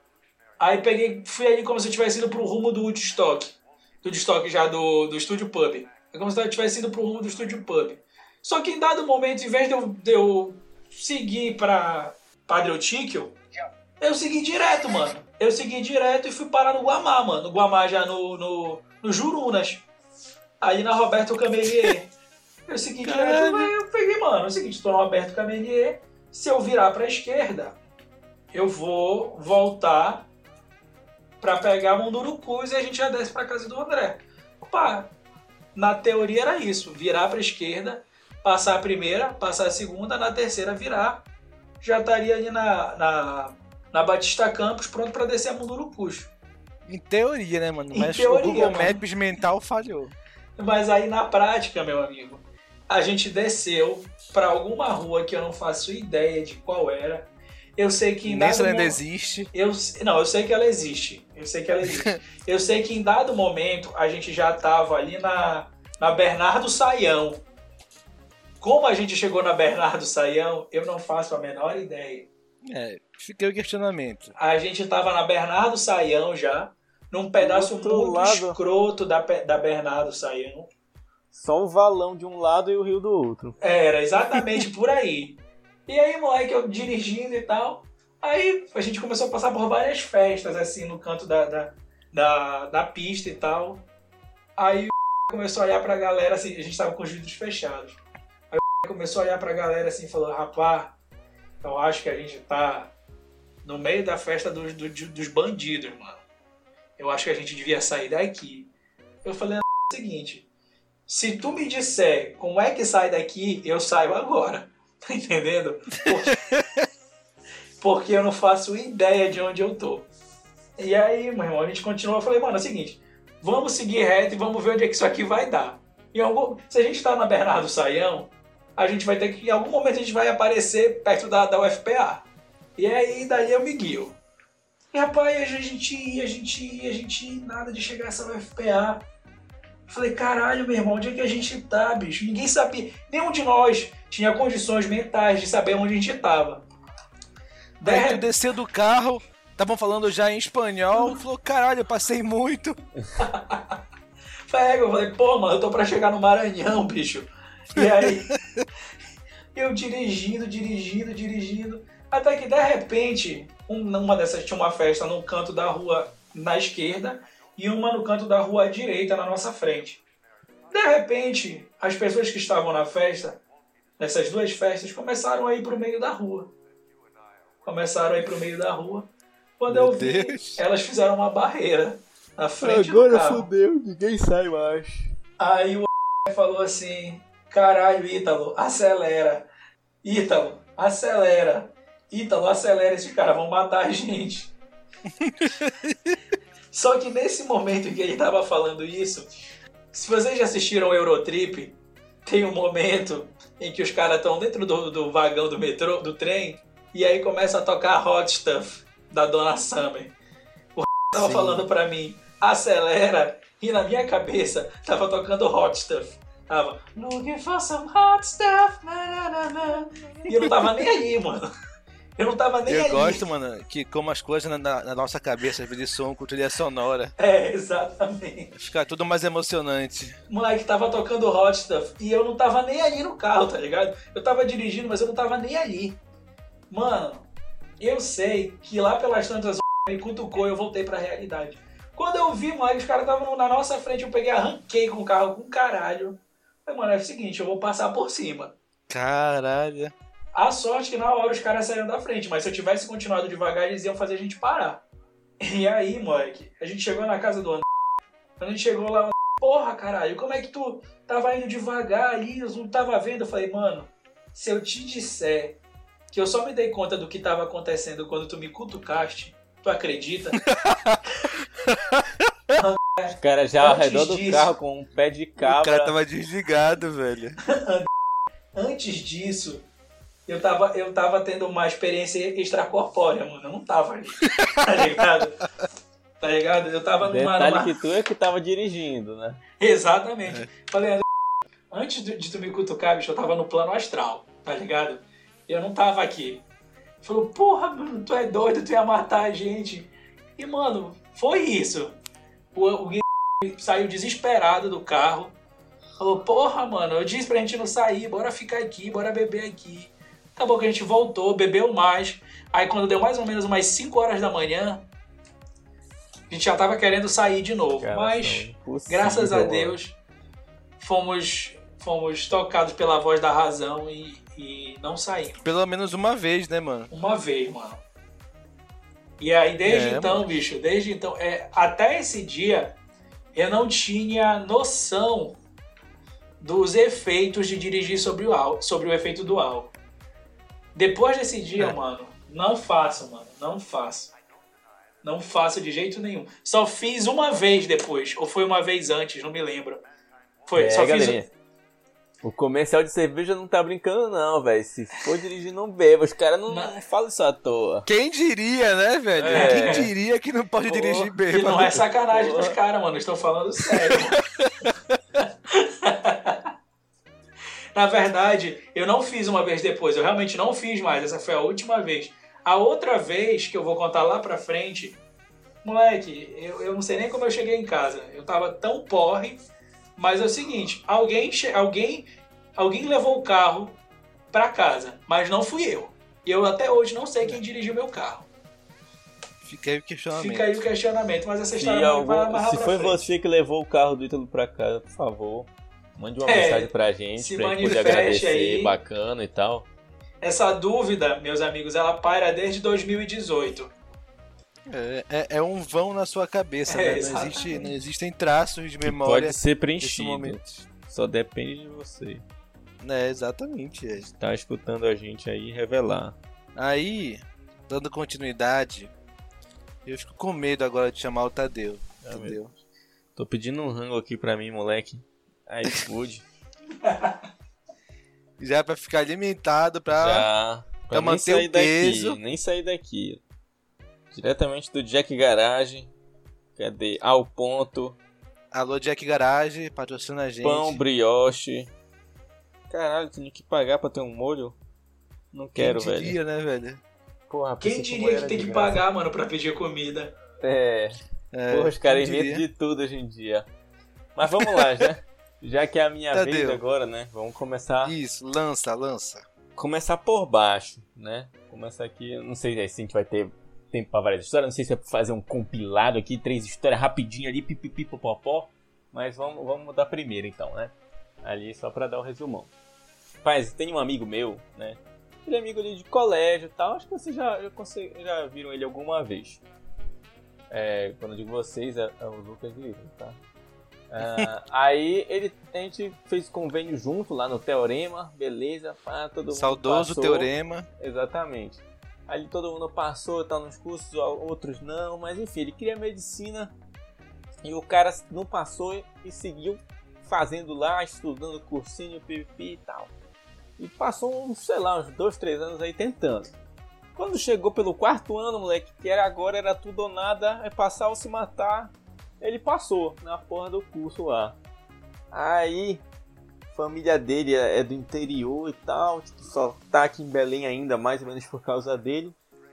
Aí peguei, fui ali como se eu tivesse ido pro rumo do Woodstock. Do Woodstock já, do, do Estúdio Pub. É como se eu tivesse ido pro rumo do Estúdio Pub. Só que em dado momento, em vez de eu, de eu seguir pra Padre Eutíquio, eu segui direto, mano. Eu segui direto e fui parar no Guamá, mano. No Guamá já no, no, no Jurunas. Ali na Roberto Camelier. Eu segui direto, aí eu peguei, mano. É o seguinte, tô no Roberto Camelier. Se eu virar pra esquerda, eu vou voltar pra pegar Mundurucus e a gente já desce pra casa do André. Opa, na teoria era isso. Virar pra esquerda, passar a primeira, passar a segunda, na terceira virar. Já estaria ali na, na, na Batista Campos, pronto pra descer a Mundurucus. Em teoria, né, mano? Em Mas teoria, o Google mano. Maps mental falhou. Mas aí na prática, meu amigo, a gente desceu pra alguma rua que eu não faço ideia de qual era. Eu sei que em Nem dado se ela ainda mo- existe. Eu, não, eu sei que ela existe. Eu sei que ela existe. Eu sei que em dado momento a gente já tava ali na, na Bernardo Saião. Como a gente chegou na Bernardo Saião, eu não faço a menor ideia. É, fiquei o questionamento. A gente tava na Bernardo Saião já, num pedaço outro muito lado. escroto da, Pe- da Bernardo Saião. Só o valão de um lado e o rio do outro. Era exatamente por aí. E aí, moleque, eu dirigindo e tal. Aí a gente começou a passar por várias festas, assim, no canto da, da, da, da pista e tal. Aí o começou a olhar pra galera, assim, a gente tava com os vidros fechados. Aí o começou a olhar pra galera assim e falou: rapaz, eu acho que a gente tá no meio da festa dos, do, dos bandidos, mano. Eu acho que a gente devia sair daqui. Eu falei: é o seguinte, se tu me disser como é que sai daqui, eu saio agora. Tá entendendo? Porque, porque eu não faço ideia de onde eu tô. E aí, meu irmão, a gente continuou. Eu falei: mano, é o seguinte, vamos seguir reto e vamos ver onde é que isso aqui vai dar. Em algum, se a gente tá na Bernardo Saião, a gente vai ter que, em algum momento a gente vai aparecer perto da, da U F P A. E aí, daí eu me guio. E rapaz, a gente ia, a gente ia, a gente ia, nada de chegar a essa U F P A. Falei: caralho, meu irmão, onde é que a gente tá, bicho? Ninguém sabia, nenhum de nós tinha condições mentais de saber onde a gente tava. Daí tu desceu do carro, estavam falando já em espanhol, falou: caralho, eu passei muito. Eu falei: pô, mano, eu tô pra chegar no Maranhão, bicho. E aí, eu dirigindo, dirigindo, dirigindo, até que de repente, um, uma dessas tinha uma festa no canto da rua na esquerda e uma no canto da rua à direita na nossa frente. De repente, as pessoas que estavam na festa, nessas duas festas, começaram a ir pro meio da rua. Começaram a ir pro meio da rua. Quando Meu eu vi, Deus. elas fizeram uma barreira na frente do carro. fodeu, ninguém sai mais. Aí o falou assim: caralho, Ítalo, acelera. Ítalo, acelera. Ítalo, acelera, esses caras vão matar a gente. Só que nesse momento em que ele tava falando isso, se vocês já assistiram o Eurotrip, tem um momento em que os caras estão dentro do, do vagão do metrô, do trem, e aí começa a tocar Hot Stuff da Donna Summer. O tava Sim. falando pra mim: acelera, e na minha cabeça tava tocando Hot Stuff. Tava looking for some hot stuff, na, na, na, na. E eu não tava nem aí, mano. Eu não tava nem Eu aí. gosto, mano, que como as coisas na, na nossa cabeça às vezes soam com trilha sonora. É, exatamente. Fica tudo mais emocionante. O moleque tava tocando Hot Stuff e eu não tava nem ali no carro, tá ligado? Eu tava dirigindo, mas eu não tava nem ali. Mano, eu sei que lá pelas tantas me cutucou e eu voltei pra realidade. Quando eu vi, moleque, os caras estavam na nossa frente, eu peguei, arranquei com o carro com caralho. Falei: mano, é o seguinte, eu vou passar por cima. Caralho. A sorte que na hora os caras saíram da frente, mas se eu tivesse continuado devagar, eles iam fazer a gente parar. E aí, moleque, a gente chegou na casa do André. Quando a gente chegou lá, porra, caralho, como é que tu tava indo devagar ali, eu não tava vendo? Eu falei: mano, se eu te disser que eu só me dei conta do que tava acontecendo quando tu me cutucaste, tu acredita? Os caras já ao Antes redor do disso- carro com um pé de O cara cabra. tava desligado, velho. Antes disso, eu tava, eu tava tendo uma experiência extracorpórea, mano. Eu não tava ali. Tá ligado? Tá ligado? Eu tava numa. Detalhe numa... que tu é que tava dirigindo, né? Exatamente. Falei: André, antes de, de tu me cutucar, bicho, eu tava no plano astral, tá ligado? Eu não tava aqui. Falou, porra, mano, tu é doido, tu ia matar a gente. E, mano, foi isso. O, o Gui saiu desesperado do carro. Falou, porra, mano, eu disse pra gente não sair, bora ficar aqui, bora beber aqui. Acabou que a gente voltou, bebeu mais. Aí quando deu mais ou menos umas cinco horas da manhã, a gente já tava querendo sair de novo. Cara, mas, graças a Deus, fomos, fomos tocados pela voz da razão e, e não saímos. Pelo menos uma vez, né, mano? Uma vez, mano. E aí, desde é, então, mano. bicho, desde então, é, até esse dia, eu não tinha noção dos efeitos de dirigir sobre o, álcool, sobre o efeito do álcool. Depois desse dia, é. mano, não faço, mano, não faço. Não faço de jeito nenhum. Só fiz uma vez depois, ou foi uma vez antes, não me lembro. Foi, é, só galerinha, fiz... O comercial de cerveja não tá brincando não, velho. Se for dirigir, não beba. Os caras não, não falam isso à toa. Quem diria, né, velho? É. Quem diria que não pode Pô, dirigir bêbado? Que não é sacanagem Pô. dos caras, mano. Estou falando sério. Na verdade, eu não fiz uma vez depois. Eu realmente não fiz mais. Essa foi a última vez. A outra vez, que eu vou contar lá pra frente... Moleque, eu, eu não sei nem como eu cheguei em casa. Eu tava tão porre... Mas é o seguinte, alguém, alguém, alguém levou o carro pra casa, mas não fui eu. E eu até hoje não sei quem dirigiu meu carro. Fica aí o questionamento. Fica aí o questionamento, mas essa história não vai amarrar Se pra foi frente. Você que levou o carro do Ítalo pra casa, por favor, mande uma é, mensagem pra gente, pra gente poder agradecer, aí. Bacana e tal. Essa dúvida, meus amigos, ela paira desde dois mil e dezoito. É, é, é um vão na sua cabeça, é, né? Não, existe, não existem traços de memória. Que pode ser preenchido. Só depende de você. É, exatamente. É. Tá escutando a gente aí revelar. Aí, dando continuidade, eu fico com medo agora de chamar o Tadeu. Ah, Tadeu. Tô pedindo um rango aqui pra mim, moleque. iFood. Já pra ficar alimentado, pra, Já, pra, pra manter o peso. Daqui, nem sair daqui. Diretamente do Jack Garage. Cadê? Ao ponto. Alô, Jack Garage, patrocina a gente. Pão brioche. Caralho, tenho que pagar pra ter um molho? Não quero, Quem diria, velho. né, velho? Porra, Quem diria que tem que graça. pagar, mano, pra pedir comida? É. é Porra, os caras inventam de tudo hoje em dia. Mas vamos lá, já. Já que é a minha Tadeu. vez agora, né? Vamos começar. Isso, lança, lança. Começar por baixo, né? Começar aqui, não sei se a gente vai ter tempo pra várias histórias, não sei se é pra fazer um compilado aqui, três histórias rapidinho ali, pipipi, popopó, mas vamos, vamos mudar primeiro então, né? Ali só pra dar o resumão. Rapaz, tem um amigo meu, né? Ele é amigo ali de colégio e tal, acho que vocês já, já, consegui, já viram ele alguma vez. É, quando eu digo vocês, é, é o Lucas e ele, tá? Uh, aí ele, a gente fez convênio junto lá no Teorema, beleza, pá, todo mundo Saudoso passou. Teorema. Exatamente. Ali todo mundo passou, tá nos cursos, outros não, mas enfim, ele queria medicina e o cara não passou e seguiu fazendo lá, estudando cursinho, pipi e tal. E passou, uns, sei lá, uns dois, três anos aí tentando. Quando chegou pelo quarto ano, moleque, que era agora, era tudo ou nada, é passar ou se matar, ele passou na porra do curso lá. Aí... família dele é do interior e tal, tipo, só tá aqui em Belém ainda, mais ou menos por causa dele.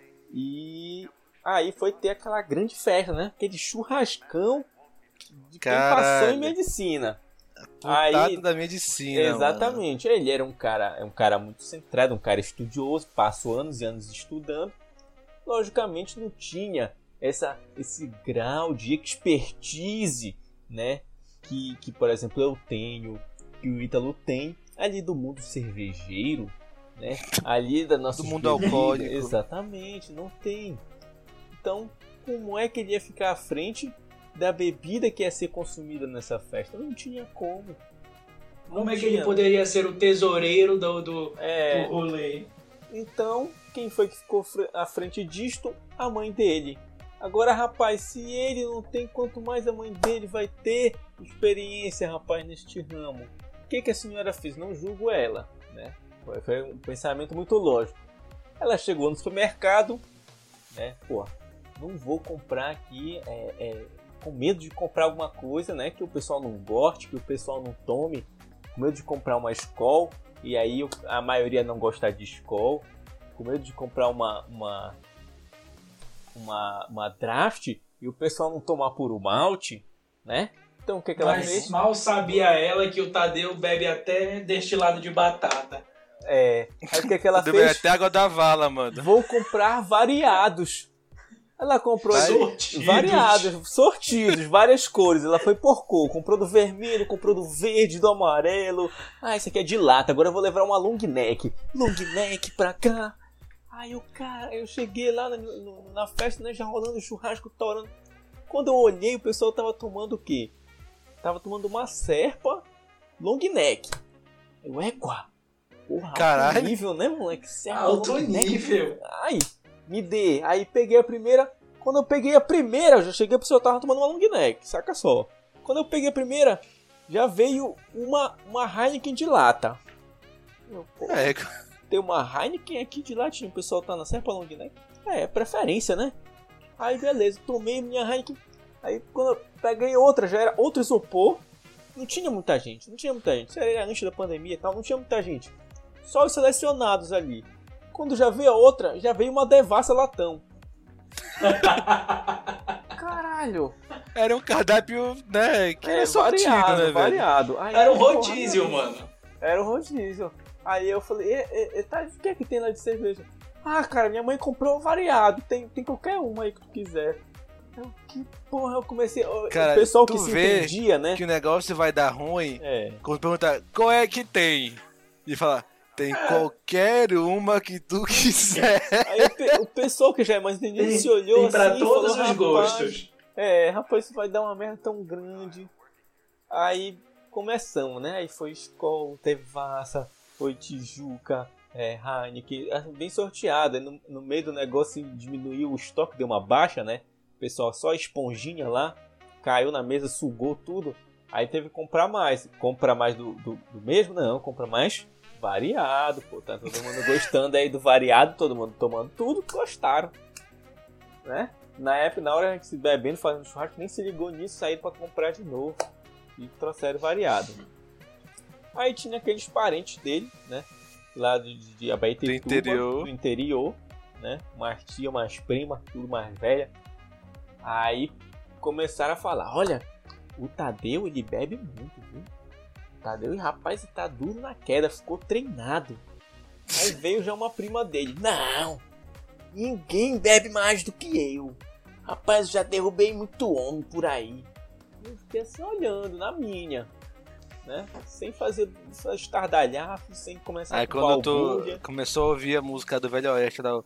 E aí foi ter aquela grande festa, né? Aquele churrascão de quem passou em medicina. Aí da medicina. Exatamente. Mano. Ele era um cara, é um cara muito centrado, um cara estudioso, passou anos e anos estudando. Logicamente não tinha essa, esse grau de expertise, né? Que, que, por exemplo, eu tenho, que o Ítalo tem, ali do mundo cervejeiro, né? Ali da nossa do mundo alcoólico. Exatamente, não tem. Então, como é que ele ia ficar à frente da bebida que ia ser consumida nessa festa? Não tinha como. Não como é que ele poderia ser o tesoureiro do, do, é, do rolê? Então, quem foi que ficou à frente disto? A mãe dele. Agora, rapaz, se ele não tem, quanto mais a mãe dele vai ter experiência, rapaz, neste ramo. O que, que a senhora fez? Não julgo ela, né? Foi um pensamento muito lógico. Ela chegou no supermercado, né? Pô, não vou comprar aqui, é, é, com medo de comprar alguma coisa, né? Que o pessoal não goste, que o pessoal não tome. com medo de comprar uma Skol, e aí eu, a maioria não gostar de Skol, com medo de comprar uma, uma, uma, uma Draft, e o pessoal não tomar puro malte, né? Então o que, que ela Mas fez? mal sabia ela que o Tadeu bebe até destilado de batata. É, aí o que, que ela Tudo bem, fez? até água da vala, mano. Vou comprar variados. Ela comprou Sortidos. variados, sortidos, várias cores. Ela foi por cor. Comprou do vermelho, comprou do verde, do amarelo. Ah, esse aqui é de lata. Agora eu vou levar uma long neck. Long neck pra cá. Aí o cara, eu cheguei lá na, na festa, né, já rolando churrasco, torando. Quando eu olhei, o pessoal tava tomando o quê? Tava tomando uma serpa long neck. Eu, égua. Porra, Caralho. alto nível, né, moleque? Serpa Alto long neck. nível. Ai, me dê. Aí peguei a primeira. Quando eu peguei a primeira, eu já cheguei pro seu tava tomando uma long neck, saca só. Quando eu peguei a primeira, já veio uma, uma Heineken de lata. Eu, pô, É, tem uma Heineken aqui de latinha, o pessoal tá na serpa long neck. É, é preferência, né? Aí beleza, tomei minha Heineken. Aí quando eu peguei outra, já era outro isopor. Não tinha muita gente, não tinha muita gente. Isso era antes da pandemia e tal, não tinha muita gente. Só os selecionados ali. Quando já veio a outra, já veio uma devassa latão. Caralho. era um cardápio, né, que era É, sortido, variado, né, velho? variado. Aí, Era um porra, rodízio, mano. Era um rodízio. Aí eu falei, e, e, e, tá, o que é que tem lá de cerveja? Ah, cara, minha mãe comprou variado. Tem, tem qualquer uma aí que tu quiser. Eu, que porra, eu comecei... Cara, o pessoal tu que se vê entendia, né? Que o negócio vai dar ruim É. quando perguntar qual é que tem. E falar, tem qualquer uma que tu quiser. Aí o, pe- o pessoal que já é mais entendido Tem, se olhou tem assim pra e todos falou, os "Rapaz, gostos. É, rapaz, isso vai dar uma merda tão grande." Aí começamos, né? Aí foi Skol, Devassa, foi Tijuca, é, Heineken, bem sorteada. No, no meio do negócio diminuiu o estoque, deu uma baixa, né? O pessoal só esponjinha lá, caiu na mesa, sugou tudo. Aí teve que comprar mais. Comprar mais do, do, do mesmo? Não, compra mais variado, pô. Tá todo mundo gostando aí do variado, todo mundo tomando tudo, gostaram, né? Na época, na hora a gente se bebendo, fazendo churrasco, nem se ligou nisso, saíram pra comprar de novo e trouxeram variado. Aí tinha aqueles parentes dele, né? Lá de, de Abaetetuba, Do interior. do interior, né? Umas tia, umas primas, tudo mais velha. Aí começaram a falar, olha, o Tadeu, ele bebe muito, viu? O Tadeu, rapaz, ele tá duro na queda, ficou treinado. Aí veio já uma prima dele, não, ninguém bebe mais do que eu. Rapaz, eu já derrubei muito homem por aí. Eu fiquei assim olhando na minha, né? Sem fazer estardalhaço, sem começar Aí com quando tu balbúrdia. começou a ouvir a música do Velho Oeste, da...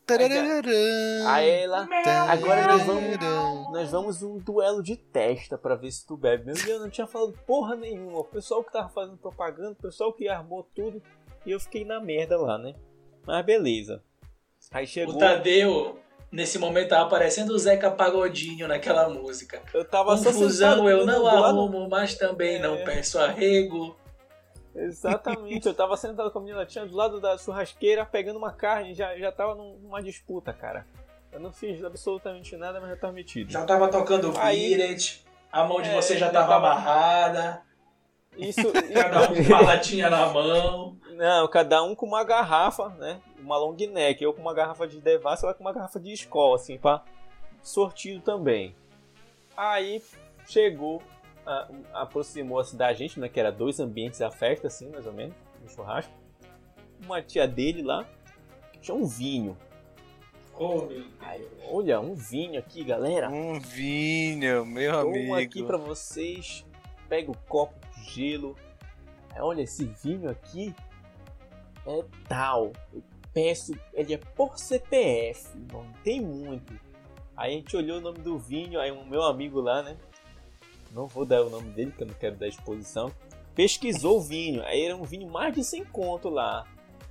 Aí ela, agora nós vamos, nós vamos um duelo de testa pra ver se tu bebe. Meu Deus, eu não tinha falado porra nenhuma. O pessoal que tava fazendo propaganda, o pessoal que armou tudo, e eu fiquei na merda lá, né? Mas beleza. Aí chegou. O Tadeu, nesse momento, tava parecendo o Zeca Pagodinho naquela música. Eu tava só Confusão sentado eu comendo não do lado- arrumo, mas também não É. peço arrego. Exatamente, eu tava sentado com a menina tinha do lado da churrasqueira pegando uma carne, já, já tava num- numa disputa, cara. Eu não fiz absolutamente nada, mas já tava metido. Já tava tocando Aí- Viret, a mão de É, você já já tava tava- amarrada, Isso. cada um com uma latinha na mão. Não, cada um com uma garrafa, né? Uma long neck. Eu com uma garrafa de Devassa, ela com uma garrafa de Skol, assim, pra sortido também. Aí chegou, a- aproximou-se da gente, né? Que era dois ambientes da festa, assim, mais ou menos, no churrasco. Uma tia dele lá tinha um vinho. Oh, meu Aí, olha, um vinho aqui, galera. Um vinho, meu Toma amigo. aqui pra vocês. Pega o copo de gelo. Aí, olha, esse vinho aqui é tal. Eu peço, ele é por C P F, não tem muito. Aí a gente olhou o nome do vinho, aí o meu amigo lá, né? Não vou dar o nome dele, que eu não quero dar exposição. Pesquisou o vinho, aí era um vinho mais de cem conto lá.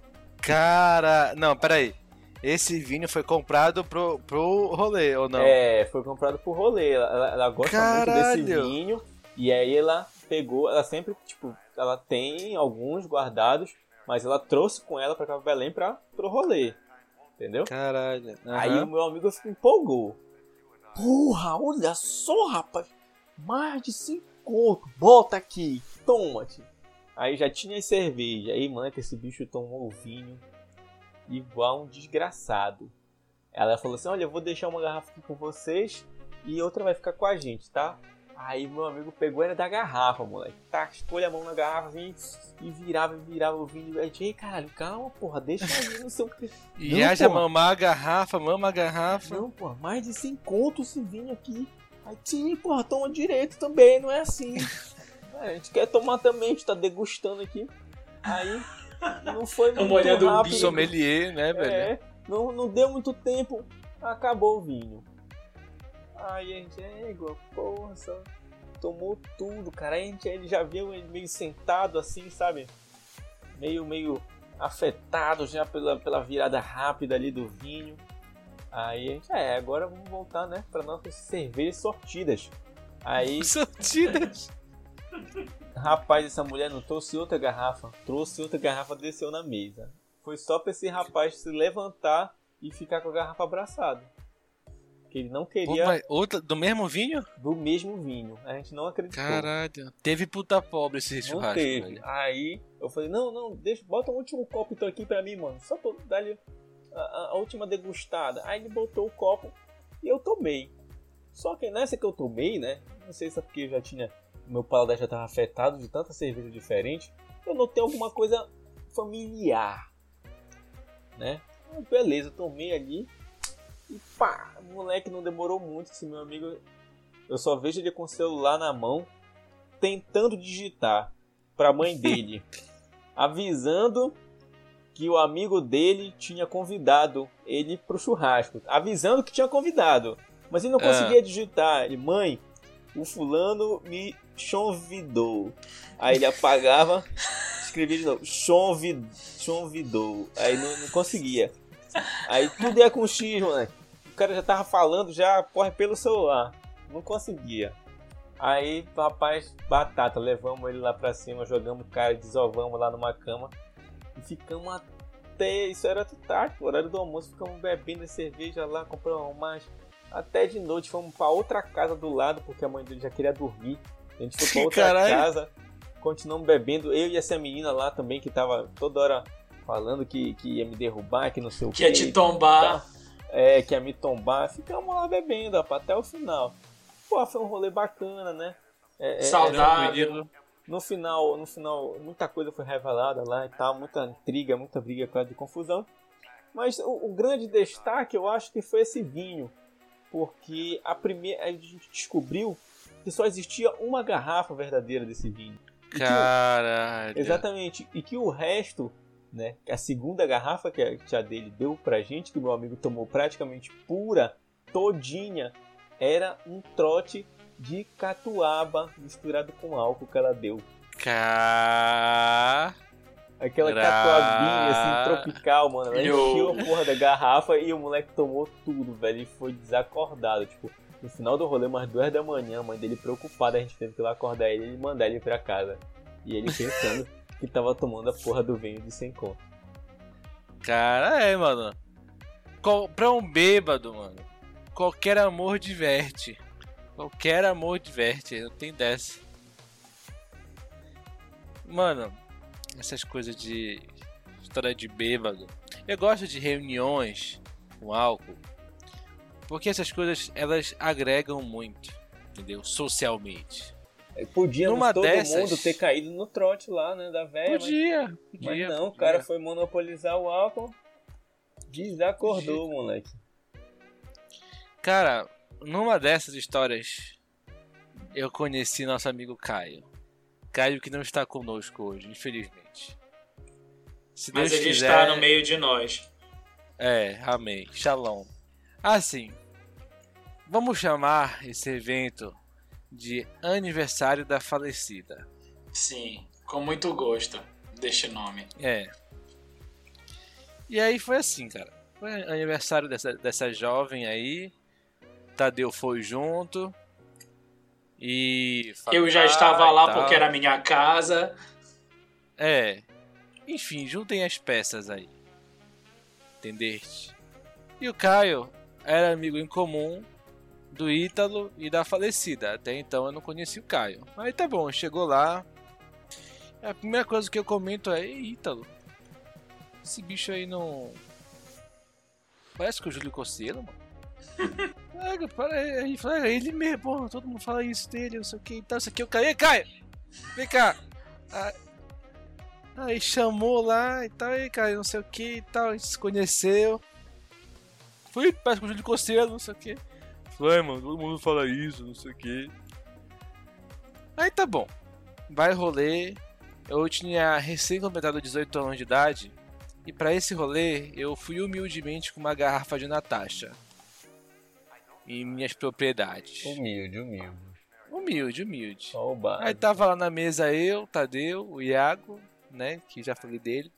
Cara, não, peraí. Esse vinho foi comprado pro, pro rolê, ou não? É, foi comprado por rolê. Ela, ela- ela gosta muito Caralho! desse vinho. E aí ela pegou, ela sempre, tipo, ela tem alguns guardados, mas ela trouxe com ela pra cá pra Belém pra, pro rolê. Entendeu? Caralho. Aí aham. o meu amigo se empolgou. Porra, olha só, rapaz. Mais de cinco conto. Bota aqui. Toma, tio. Aí já tinha cerveja. Aí, mano, que esse bicho tomou o vinho igual um desgraçado. Ela falou assim, olha, eu vou deixar uma garrafa aqui com vocês e outra vai ficar com a gente, tá? Aí meu amigo pegou, era da garrafa, moleque. Tá, escolha a mão na garrafa assim, e virava, virava o vinho. Aí, ei, caralho, calma, porra, deixa aí, não sei o que. E já já mamar a garrafa, mama a garrafa. Não, porra, mais de cem conto esse vinho aqui. Aí, sim, porra, toma direito também, não é assim. É, a gente quer tomar também, a gente tá degustando aqui. Aí, não foi muito olhando rápido. O sommelier, né, velho? É, não, não deu muito tempo, acabou o vinho. Aí a gente, é igual, porra, só tomou tudo, cara. Aí a gente, ele já viu ele meio sentado assim, sabe? Meio, meio afetado já pela, pela virada rápida ali do vinho. Aí a gente, é, agora vamos voltar, né, para nossas cervejas sortidas. Aí, sortidas? Rapaz, essa mulher não trouxe outra garrafa, trouxe outra garrafa, desceu na mesa. Foi só pra esse rapaz se levantar e ficar com a garrafa abraçada. Que ele não queria... Opa, outra, do mesmo vinho? Do mesmo vinho. A gente não acreditou. Caralho. Teve puta pobre esse não churrasco, teve. velho. Aí eu falei, não, não, deixa, bota um último copo então aqui pra mim, mano. Só pra dar-lhe a, a, a última degustada. Aí ele botou o copo e eu tomei. Só que nessa que eu tomei, né? Não sei se é porque eu já tinha... Meu paladar já estava afetado de tanta cerveja diferente. Eu notei alguma coisa familiar, né? Beleza, eu tomei ali e pá, o moleque não demorou muito. Esse meu amigo, eu só vejo ele com o celular na mão, tentando digitar pra mãe dele, avisando que o amigo dele tinha convidado ele pro churrasco, avisando que tinha convidado, mas ele não conseguia ah. digitar. Ele, mãe, o fulano me convidou. Aí ele apagava, escrevia de novo, convidou. Aí não, não conseguia. Aí tudo ia com X, mano. O cara já tava falando, já corre pelo celular. Não conseguia. Aí, rapaz, batata, levamos ele lá pra cima, jogamos o cara, desovamos lá numa cama e ficamos até, isso era tarde, horário do almoço, ficamos bebendo cerveja lá, compramos mais. Até de noite, fomos pra outra casa do lado, porque a mãe dele já queria dormir. A gente foi pra outra Caralho. casa, continuamos bebendo. Eu e essa menina lá também, que tava toda hora falando que, que ia me derrubar, que não sei o que. Que ia te tombar. Tá? É, que ia me tombar. Ficamos lá bebendo, rapaz, até o final. Pô, foi um rolê bacana, né? É, Saudável. É, no final, no final, muita coisa foi revelada lá e tal, muita intriga, muita briga, coisa de confusão. Mas o, o grande destaque, eu acho que foi esse vinho. Porque a, primeira, a gente descobriu que só existia uma garrafa verdadeira desse vinho. Caralho. O, exatamente. E que o resto, né, a segunda garrafa que a tia dele deu pra gente, que o meu amigo tomou praticamente pura, todinha, era um trote de catuaba misturado com álcool que ela deu. Car... Aquela Gra... catuabinha, assim, tropical, mano. Ela encheu a porra da garrafa e o moleque tomou tudo, velho. E foi desacordado. Tipo, no final do rolê, umas duas da manhã, a mãe dele preocupada, a gente teve que ir lá acordar ele e mandar ele pra casa. E ele pensando que tava tomando a porra do vinho de cem conto. Cara, é, mano. Qual... Pra um bêbado, mano, qualquer amor diverte. Qualquer amor diverte, não tem dessa. Mano, essas coisas de história de bêbado. Eu gosto de reuniões com álcool, porque essas coisas, elas agregam muito, entendeu? Socialmente. Podíamos Numa todo dessas... mundo ter caído no trote lá, né, da velha. Podia, mas... podia. Mas não, podia. O cara foi monopolizar o álcool, desacordou, podia. Moleque. Cara, numa dessas histórias, eu conheci nosso amigo Caio. Caio que não está conosco hoje, infelizmente. Se Mas Deus ele quiser... está no meio de nós. É, amém. Shalom. Assim, vamos chamar esse evento de aniversário da falecida. Sim, com muito gosto deste nome. É. E aí foi assim, cara. Foi aniversário dessa, dessa jovem aí. Tadeu foi junto. E eu já estava lá porque era minha casa. É. Enfim, juntem as peças aí. Entendeste? E o Caio era amigo em comum do Ítalo e da falecida. Até então eu não conhecia o Caio. Mas tá bom, chegou lá. A primeira coisa que eu comento é: Ei, Ítalo, esse bicho aí não. Parece que o Júlio Cossielo, mano. É, para aí, fala, é ele mesmo, porra, todo mundo fala isso dele, não sei o que e tal, isso aqui eu caí, Caio! Vem cá! Aí, aí chamou lá e tal, e Caio, não sei o que e tal, a gente se conheceu. Foi, parece que o Júlio Cossielo, não sei o que. Falei, mano, todo mundo fala isso, não sei o que. Aí tá bom, vai rolê. Eu tinha recém completado dezoito anos de idade. E pra esse rolê, eu fui humildemente com uma garrafa de Natasha. Em minhas propriedades. Humilde, humilde. Humilde, humilde. Só o básico. Aí tava lá na mesa eu, Tadeu, o Iago, né, que já falei dele.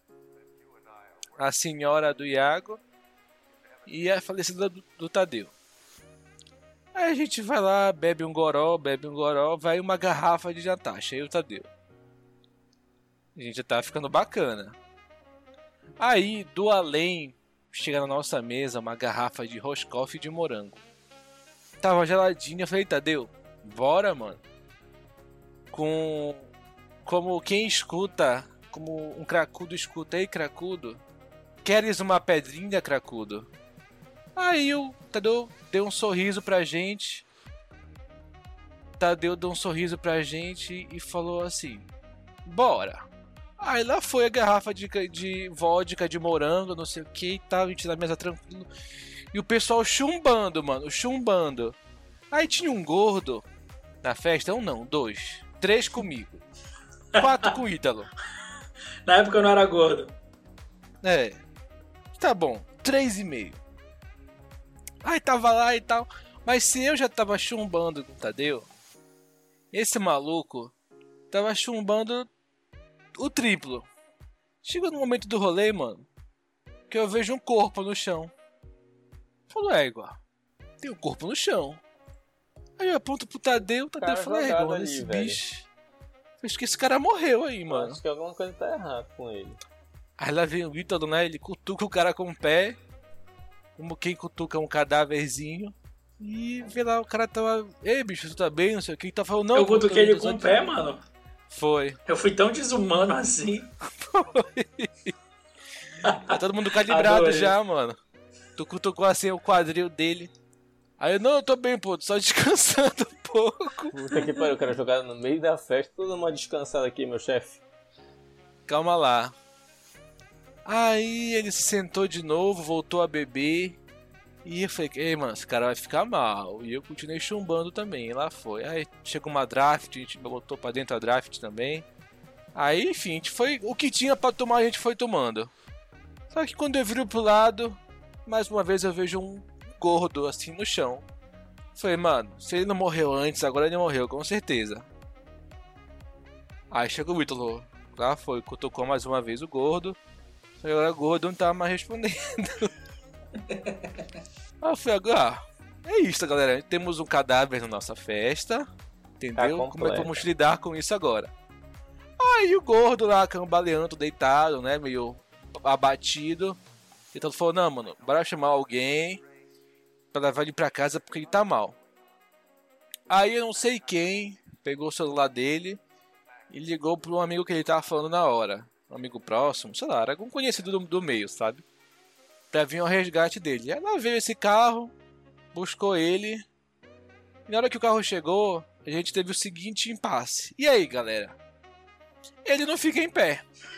A senhora do Iago. E a falecida do, do Tadeu. Aí a gente vai lá, bebe um goró, bebe um goró, vai uma garrafa de Natasha, aí o Tadeu. A gente já tá ficando bacana. Aí, do além, chega na nossa mesa uma garrafa de Roscoff de morango. Tava geladinha, eu falei, Tadeu, bora, mano. Com... Como quem escuta, como um cracudo escuta, ei, cracudo, queres uma pedrinha, cracudo? Aí o Tadeu deu um sorriso pra gente. Tadeu deu um sorriso pra gente e falou assim, bora. Aí lá foi a garrafa de, de vodka de morango, não sei o que e tal, a gente na mesa tranquilo. E o pessoal chumbando, mano, chumbando. Aí tinha um gordo na festa, um não, dois. Três comigo. Quatro com o Ítalo. Na época eu não era gordo. É. Tá bom, três e meio. Aí tava lá e tal. Mas se eu já tava chumbando com o Tadeu, esse maluco tava chumbando o triplo. Chega no momento do rolê, mano, que eu vejo um corpo no chão. Falou, é igual. Tem um corpo no chão. Aí eu aponto pro Tadeu, o Tadeu falou, é igual, esse bicho. Acho que esse cara morreu aí, mano. Acho que alguma coisa tá errada com ele. Aí lá vem o Ítalo, né? Ele cutuca o cara com o pé. Como quem cutuca um cadáverzinho. E vê lá, o cara tava. Ei, bicho, tu tá bem? Não sei o que. Tá falando, não. Eu cutuquei ele com o pé, mano. Foi. Eu fui tão desumano assim. Foi. Tá todo mundo calibrado Adorei. Já, mano. Tu cutucou assim o quadril dele. Aí eu, não, eu tô bem, pô, tô só descansando um pouco. Puta que pariu, o cara jogado no meio da festa, todo mundo descansado aqui, meu chefe. Calma lá. Aí ele se sentou de novo, voltou a beber. E eu falei, ei, mano, esse cara vai ficar mal. E eu continuei chumbando também, e lá foi. Aí chegou uma draft, a gente botou pra dentro a draft também. Aí, enfim, a gente foi, o que tinha pra tomar a gente foi tomando. Só que quando eu viro pro lado, mais uma vez eu vejo um gordo assim no chão. Falei, mano, se ele não morreu antes, agora ele morreu, com certeza. Aí chegou o Ítalo, lá foi, cutucou mais uma vez o gordo. Agora o gordo não tava mais respondendo. Aí eu falei, ah, é isso, galera. Temos um cadáver na nossa festa. Entendeu? Tá Como é que vamos lidar com isso agora? Aí o gordo lá, cambaleando, deitado, né? Meio abatido. Então falou, não, mano, bora chamar alguém pra levar ele pra casa porque ele tá mal. Aí eu não sei quem pegou o celular dele e ligou pro um amigo que ele tava falando na hora. Um amigo próximo, sei lá, era algum conhecido do, do meio, sabe? Pra vir ao resgate dele. Aí lá veio esse carro, buscou ele. E na hora que o carro chegou, a gente teve o seguinte impasse. E aí, galera? Ele não fica em pé.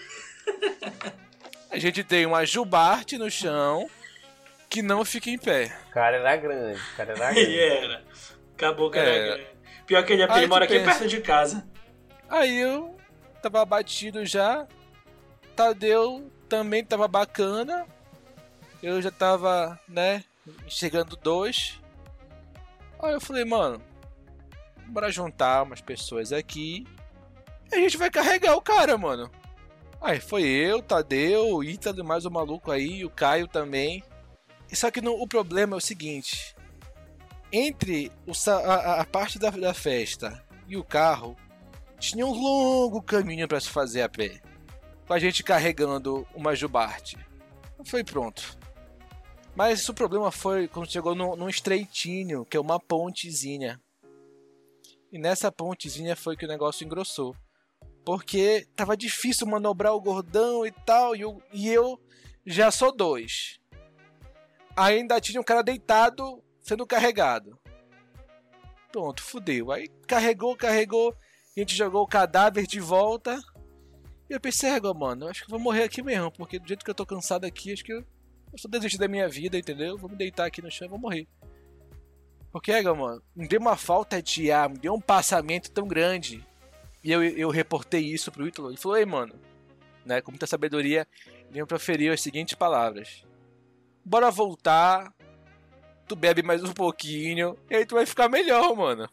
A gente tem uma jubarte no chão que não fica em pé. O cara era grande, o cara era grande. Ele era. Acabou que era É. grande. Pior que ele, ele mora aqui pensa. perto de casa. Aí eu tava abatido já. Tadeu também tava bacana. Eu já tava, né, chegando dois. Aí eu falei, mano, bora juntar umas pessoas aqui e a gente vai carregar o cara, mano. Aí foi eu, Tadeu, o Ítalo, mais o maluco aí, o Caio também. Só que no, o problema é o seguinte: entre o, a, a parte da, da festa e o carro, tinha um longo caminho para se fazer a pé. Com a gente carregando uma jubarte. Foi pronto. Mas o problema foi quando chegou no, num estreitinho, que é uma pontezinha. E nessa pontezinha foi que o negócio engrossou. Porque tava difícil manobrar o gordão e tal, e eu, e eu já sou dois. Ainda tinha um cara deitado sendo carregado. Pronto, fudeu. Aí carregou, carregou, a gente jogou o cadáver de volta. E eu pensei, égua, mano, eu acho que eu vou morrer aqui mesmo, porque do jeito que eu tô cansado aqui, acho que eu, eu só desisti da minha vida, entendeu? Vou me deitar aqui no chão e vou morrer. Porque, égua, mano, me deu uma falta de ar, me deu um passamento tão grande. E eu, eu reportei isso pro Ítalo. Ele falou, ei, mano, né, com muita sabedoria, ele me proferiu as seguintes palavras. Bora voltar, tu bebe mais um pouquinho, e aí tu vai ficar melhor, mano.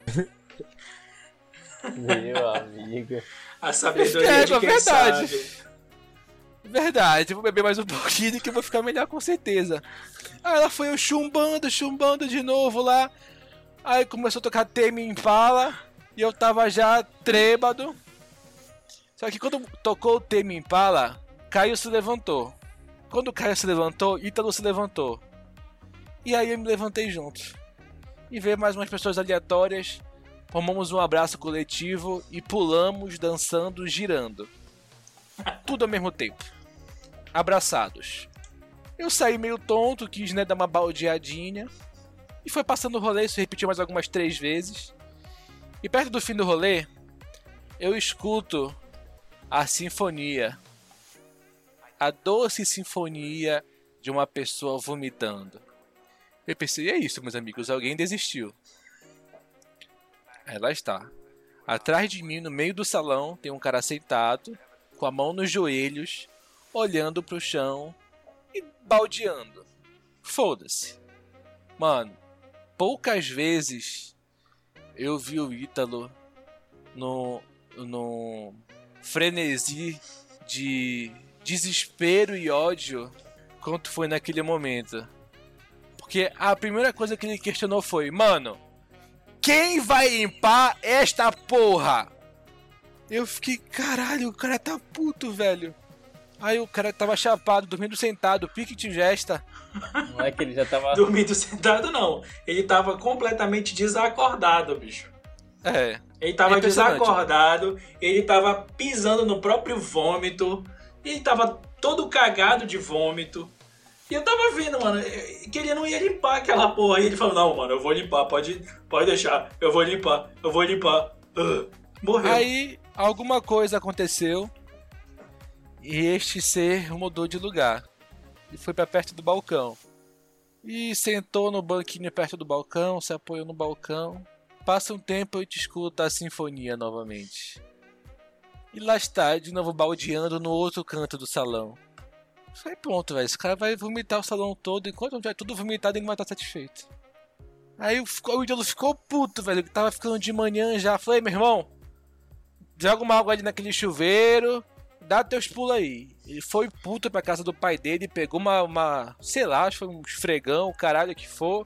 Meu amigo. A sabedoria de quem verdade. sabe. Verdade, eu vou beber mais um pouquinho que eu vou ficar melhor com certeza. Aí ela foi eu chumbando, chumbando de novo lá. Aí começou a tocar Tame Impala e eu tava já trêbado. Só que quando tocou o Tame Impala, Caio se levantou. Quando o Caio se levantou, Ítalo se levantou. E aí eu me levantei junto. E veio mais umas pessoas aleatórias. Formamos um abraço coletivo e pulamos, dançando, girando. Tudo ao mesmo tempo. Abraçados. Eu saí meio tonto, quis, né, dar uma baldeadinha. E foi passando o rolê, isso repetiu mais algumas três vezes. E perto do fim do rolê, eu escuto a sinfonia. A doce sinfonia de uma pessoa vomitando. Eu pensei, é isso, meus amigos, alguém desistiu. Aí lá está. Atrás de mim, no meio do salão, tem um cara sentado, com a mão nos joelhos, olhando pro chão e baldeando. Foda-se. Mano, poucas vezes eu vi o Ítalo no, no frenesi de desespero e ódio quanto foi naquele momento. Porque a primeira coisa que ele questionou foi, mano, quem vai limpar esta porra? Eu fiquei, caralho, o cara tá puto, velho. Aí o cara tava chapado, dormindo sentado, pique de gesta. Não é que ele já tava... Dormindo sentado, não. Ele tava completamente desacordado, bicho. É. Ele tava é desacordado, ele tava pisando no próprio vômito, ele tava todo cagado de vômito. E eu tava vendo, mano, que ele não ia limpar aquela porra. E ele falou, não, mano, eu vou limpar, pode, pode deixar, eu vou limpar, eu vou limpar. Uh, morreu. Aí, alguma coisa aconteceu e este ser mudou de lugar. E foi pra perto do balcão. E sentou no banquinho perto do balcão, se apoiou no balcão. Passa um tempo e te escuta a sinfonia novamente. E lá está, de novo baldeando no outro canto do salão. Falei, pronto, velho, esse cara vai vomitar o salão todo, enquanto tiver tudo vomitado ele vai estar satisfeito. Aí o, o ídolo ficou puto, velho, que tava ficando de manhã já. Falei, meu irmão, joga uma água ali naquele chuveiro, dá teus pulos aí. Ele foi puto pra casa do pai dele, pegou uma, uma sei lá, acho que foi um esfregão, caralho que for,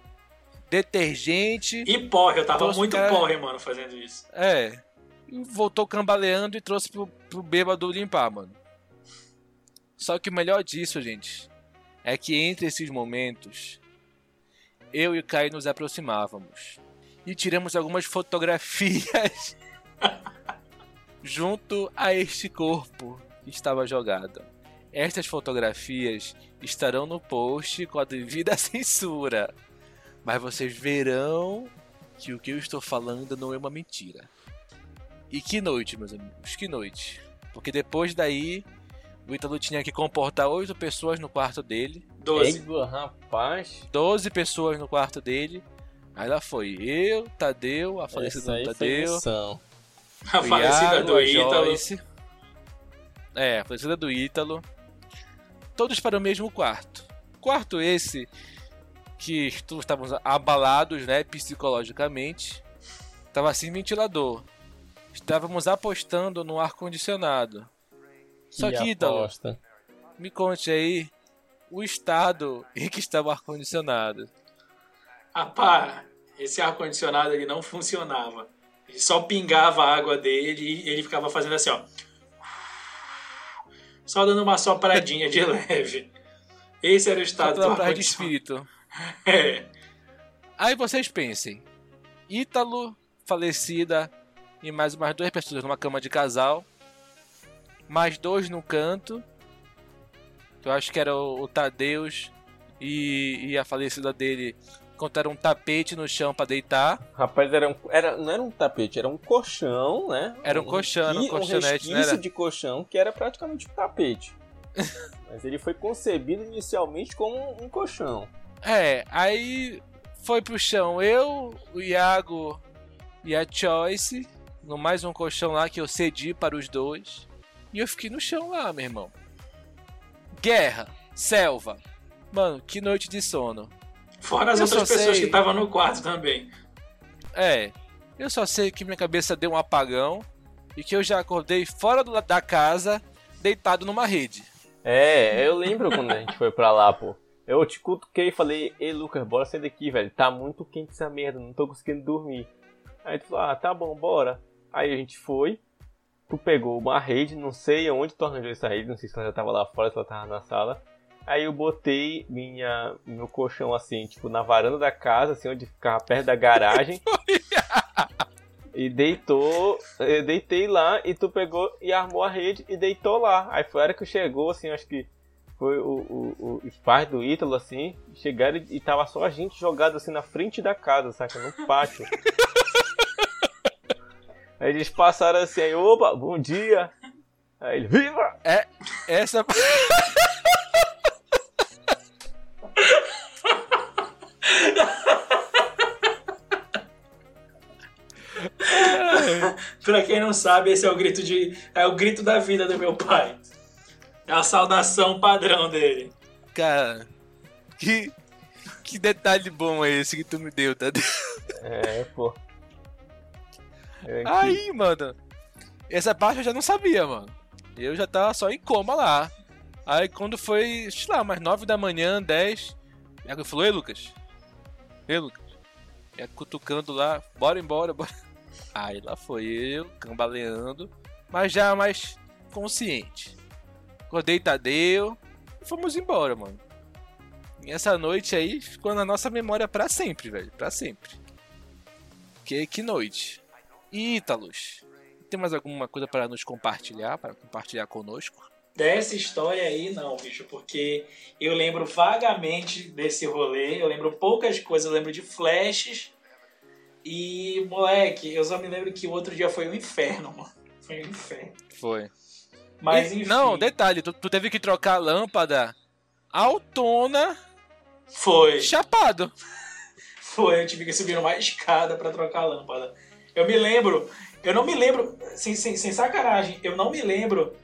detergente. E porre, eu tava muito cara... porre, mano, fazendo isso. É, e voltou cambaleando e trouxe pro, pro bêbado limpar, mano. Só que o melhor disso, gente, é que entre esses momentos, eu e o Caio nos aproximávamos e tiramos algumas fotografias junto a este corpo que estava jogado. Estas fotografias estarão no post com a devida censura, mas vocês verão que o que eu estou falando não é uma mentira. E que noite, meus amigos, que noite. Porque depois daí... o Ítalo tinha que comportar oito pessoas no quarto dele. Doze. Égua, rapaz. Doze pessoas no quarto dele. Aí lá foi eu, Tadeu, a falecida do Tadeu. A falecida do Ítalo. Joyce. É, a falecida do Ítalo. Todos para o mesmo quarto. Quarto esse que todos estávamos abalados, né, psicologicamente. Tava sem ventilador. Estávamos apostando no ar-condicionado. Só que, Ítalo, me conte aí o estado em que estava o ar-condicionado. Rapaz, esse ar-condicionado ele não funcionava. Ele só pingava a água dele e ele ficava fazendo assim, ó. Só dando uma sopradinha de leve. Esse era o estado do ar-condicionado. De espírito. É. Aí vocês pensem. Ítalo, falecida, e mais umas duas pessoas numa cama de casal. mais dois no canto. Eu acho que era o, o Tadeus e, e a falecida dele. Contaram um tapete no chão pra deitar. Rapaz, era um, era, não era um tapete, era um colchão, né? Era um colchão, era um colchonete, um né? resquício de colchão que era praticamente um tapete. Mas ele foi concebido inicialmente como um colchão. É, aí foi pro chão eu, o Iago e a Choice, no mais um colchão lá que eu cedi para os dois. E eu fiquei no chão lá, meu irmão. Guerra, selva. Mano, que noite de sono. Fora as Eu outras só pessoas sei- que estavam no quarto também. É, eu só sei que minha cabeça deu um apagão e que eu já acordei fora do- da casa, deitado numa rede. É, eu lembro quando a gente foi pra lá, pô. Eu te cutuquei e falei, ei Lucas, bora sair daqui, velho. Tá muito quente essa merda, não tô conseguindo dormir. Aí tu falou, ah, tá bom, bora. Aí a gente foi, tu pegou uma rede, não sei onde tu arranjou essa rede, não sei se ela já tava lá fora, se ela tava na sala. Aí eu botei minha, meu colchão assim, tipo, na varanda da casa, assim, onde ficava perto da garagem. E deitou, eu deitei lá e tu pegou e armou a rede e deitou lá. Aí foi a hora que chegou, assim, acho que foi o, o, o, os pais do Ítalo, assim, chegaram e, e tava só a gente jogado assim na frente da casa, saca? No pátio. Aí eles passaram assim, aí, opa, bom dia. Aí ele, viva! É, essa... Pra quem não sabe, esse é o grito de é o grito da vida do meu pai. É a saudação padrão dele. Cara, que, que detalhe bom é esse que tu me deu, tá? É, pô. É que- Aí, mano, essa parte eu já não sabia, mano. Eu já tava só em coma lá. Aí quando foi, sei lá, umas nove da manhã, dez, ela falou, ei Lucas, ei Lucas, é cutucando lá, bora embora, bora. Aí lá foi eu, cambaleando, mas já mais consciente. Acordei Tadeu e fomos embora, mano. E essa noite aí ficou na nossa memória pra sempre, velho, pra sempre. Que, que noite. E Ítalos, tem mais alguma coisa para nos compartilhar, para compartilhar conosco? Dessa história aí, não, bicho, porque eu lembro vagamente desse rolê, eu lembro poucas coisas, eu lembro de flashes. E, moleque, eu só me lembro que o outro dia foi um inferno, mano. Foi um inferno. Foi. Mas, E- enfim. Não, detalhe, tu, tu teve que trocar a lâmpada autona Foi. chapado. Foi, eu tive que subir uma escada pra trocar a lâmpada. Eu me lembro, eu não me lembro, sem, sem, sem sacanagem, eu não me lembro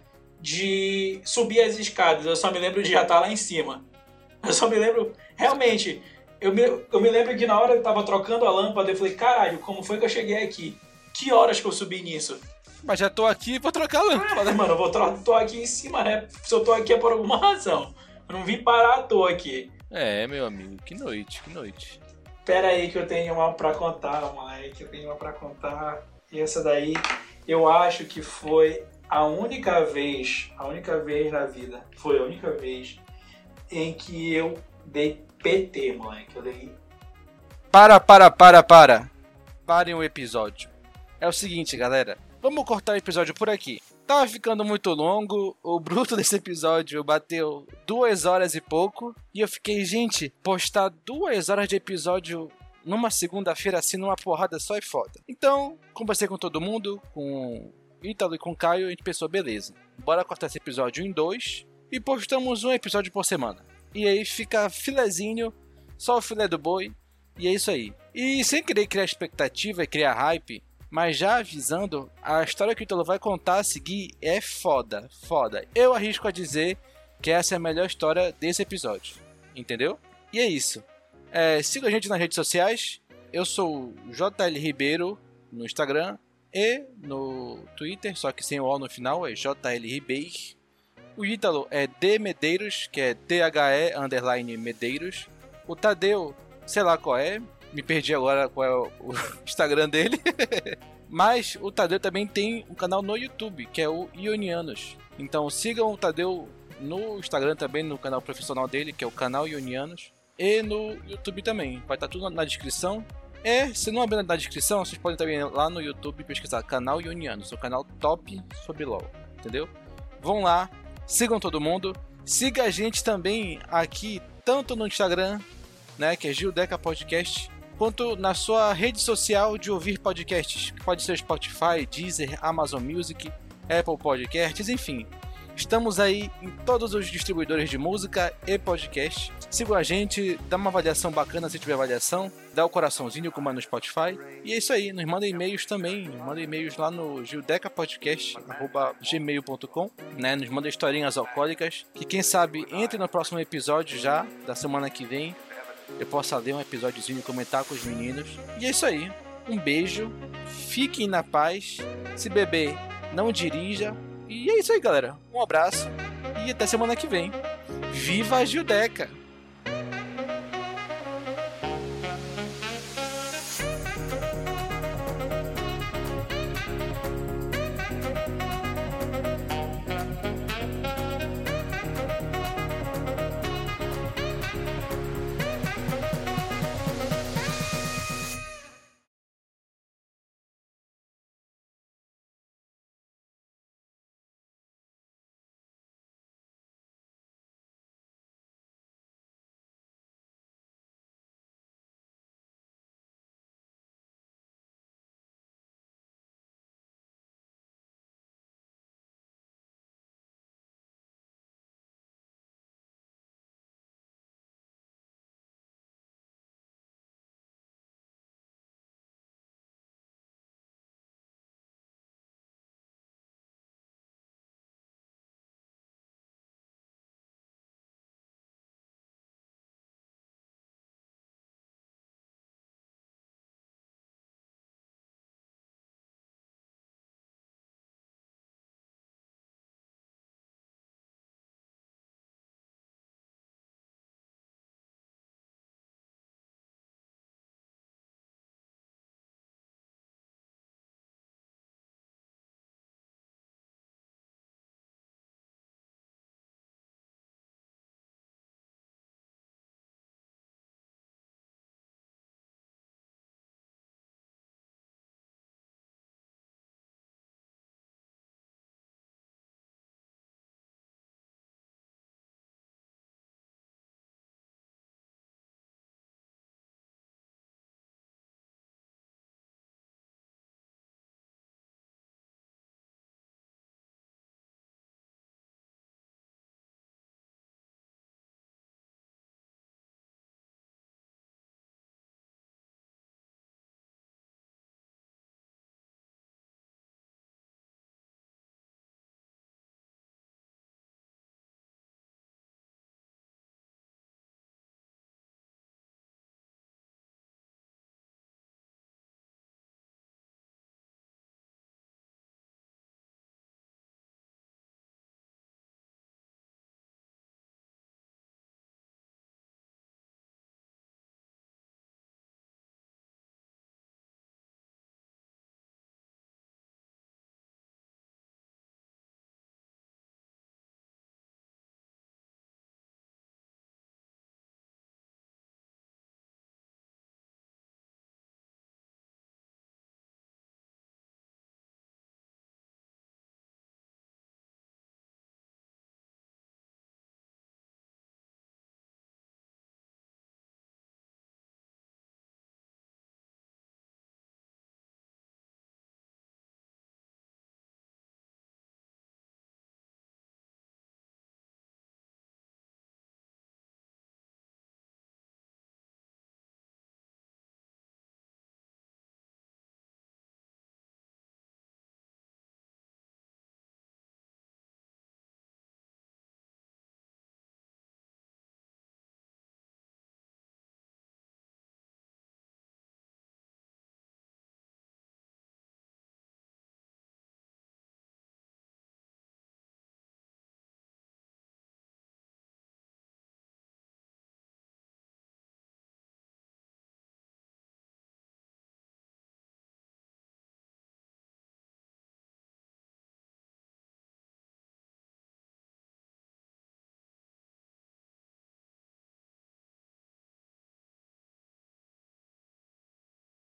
de subir as escadas, eu só me lembro de já estar lá em cima. Eu só me lembro, realmente, eu me, eu me lembro que na hora que eu tava trocando a lâmpada, eu falei, caralho, como foi que eu cheguei aqui? Que horas que eu subi nisso? Mas já tô aqui, vou trocar a lâmpada. Ah, mano, eu vou tro- tô aqui em cima, né? Se eu tô aqui é por alguma razão. Eu não vim parar à toa aqui. É, meu amigo, que noite, que noite. Pera aí que eu tenho uma pra contar, moleque. Eu tenho uma pra contar. E essa daí, eu acho que foi a única vez, a única vez na vida, foi a única vez em que eu dei P T, moleque. Eu dei... Para, para, para, para. Parem o episódio. É o seguinte, galera. Vamos cortar o episódio por aqui. Tava ficando muito longo, o bruto desse episódio bateu duas horas e pouco. E eu fiquei, gente, postar duas horas de episódio numa segunda-feira assim, numa porrada só é foda. Então, conversei com todo mundo, com Ítalo e com Caio, a gente pensou, beleza, bora cortar esse episódio em dois e postamos um episódio por semana. E aí fica filezinho, só o filé do boi, e é isso aí. E sem querer criar expectativa e criar hype, mas já avisando, a história que o Ítalo vai contar a seguir é foda, foda. Eu arrisco a dizer que essa é a melhor história desse episódio, entendeu? E é isso. É, siga a gente nas redes sociais, eu sou o J L Ribeiro no Instagram e no Twitter, só que sem o O no final, é J L Ribeiro. O Ítalo é D Medeiros, que é T H E underline Medeiros. O Tadeu, sei lá qual é, me perdi agora qual é o Instagram dele. Mas o Tadeu também tem um canal no YouTube, que é o Ionianos. Então sigam o Tadeu no Instagram também, no canal profissional dele, que é o canal Ionianos. E no YouTube também, vai estar tudo na descrição. E se não abrir na descrição, vocês podem também ir lá no YouTube pesquisar canal Ionianos, o canal top sobre LoL, entendeu? Vão lá, sigam todo mundo. Siga a gente também aqui, tanto no Instagram, né, que é Gildeca Podcast, quanto na sua rede social de ouvir podcasts, que pode ser Spotify, Deezer, Amazon Music, Apple Podcasts, enfim. Estamos aí em todos os distribuidores de música e podcast. Sigam a gente, dá uma avaliação bacana se tiver avaliação, dá o coraçãozinho como é no Spotify. E é isso aí, nos mandem e-mails também, nos mandem e-mails lá no gildecapodcast arroba gmail ponto com, né? Nos mandem historinhas alcoólicas, que quem sabe entre no próximo episódio já, da semana que vem, eu possa ler um episódiozinho e comentar com os meninos. E é isso aí, um beijo, fiquem na paz, se beber, não dirija. E é isso aí, galera. Um abraço e até semana que vem. Viva a Gildeca!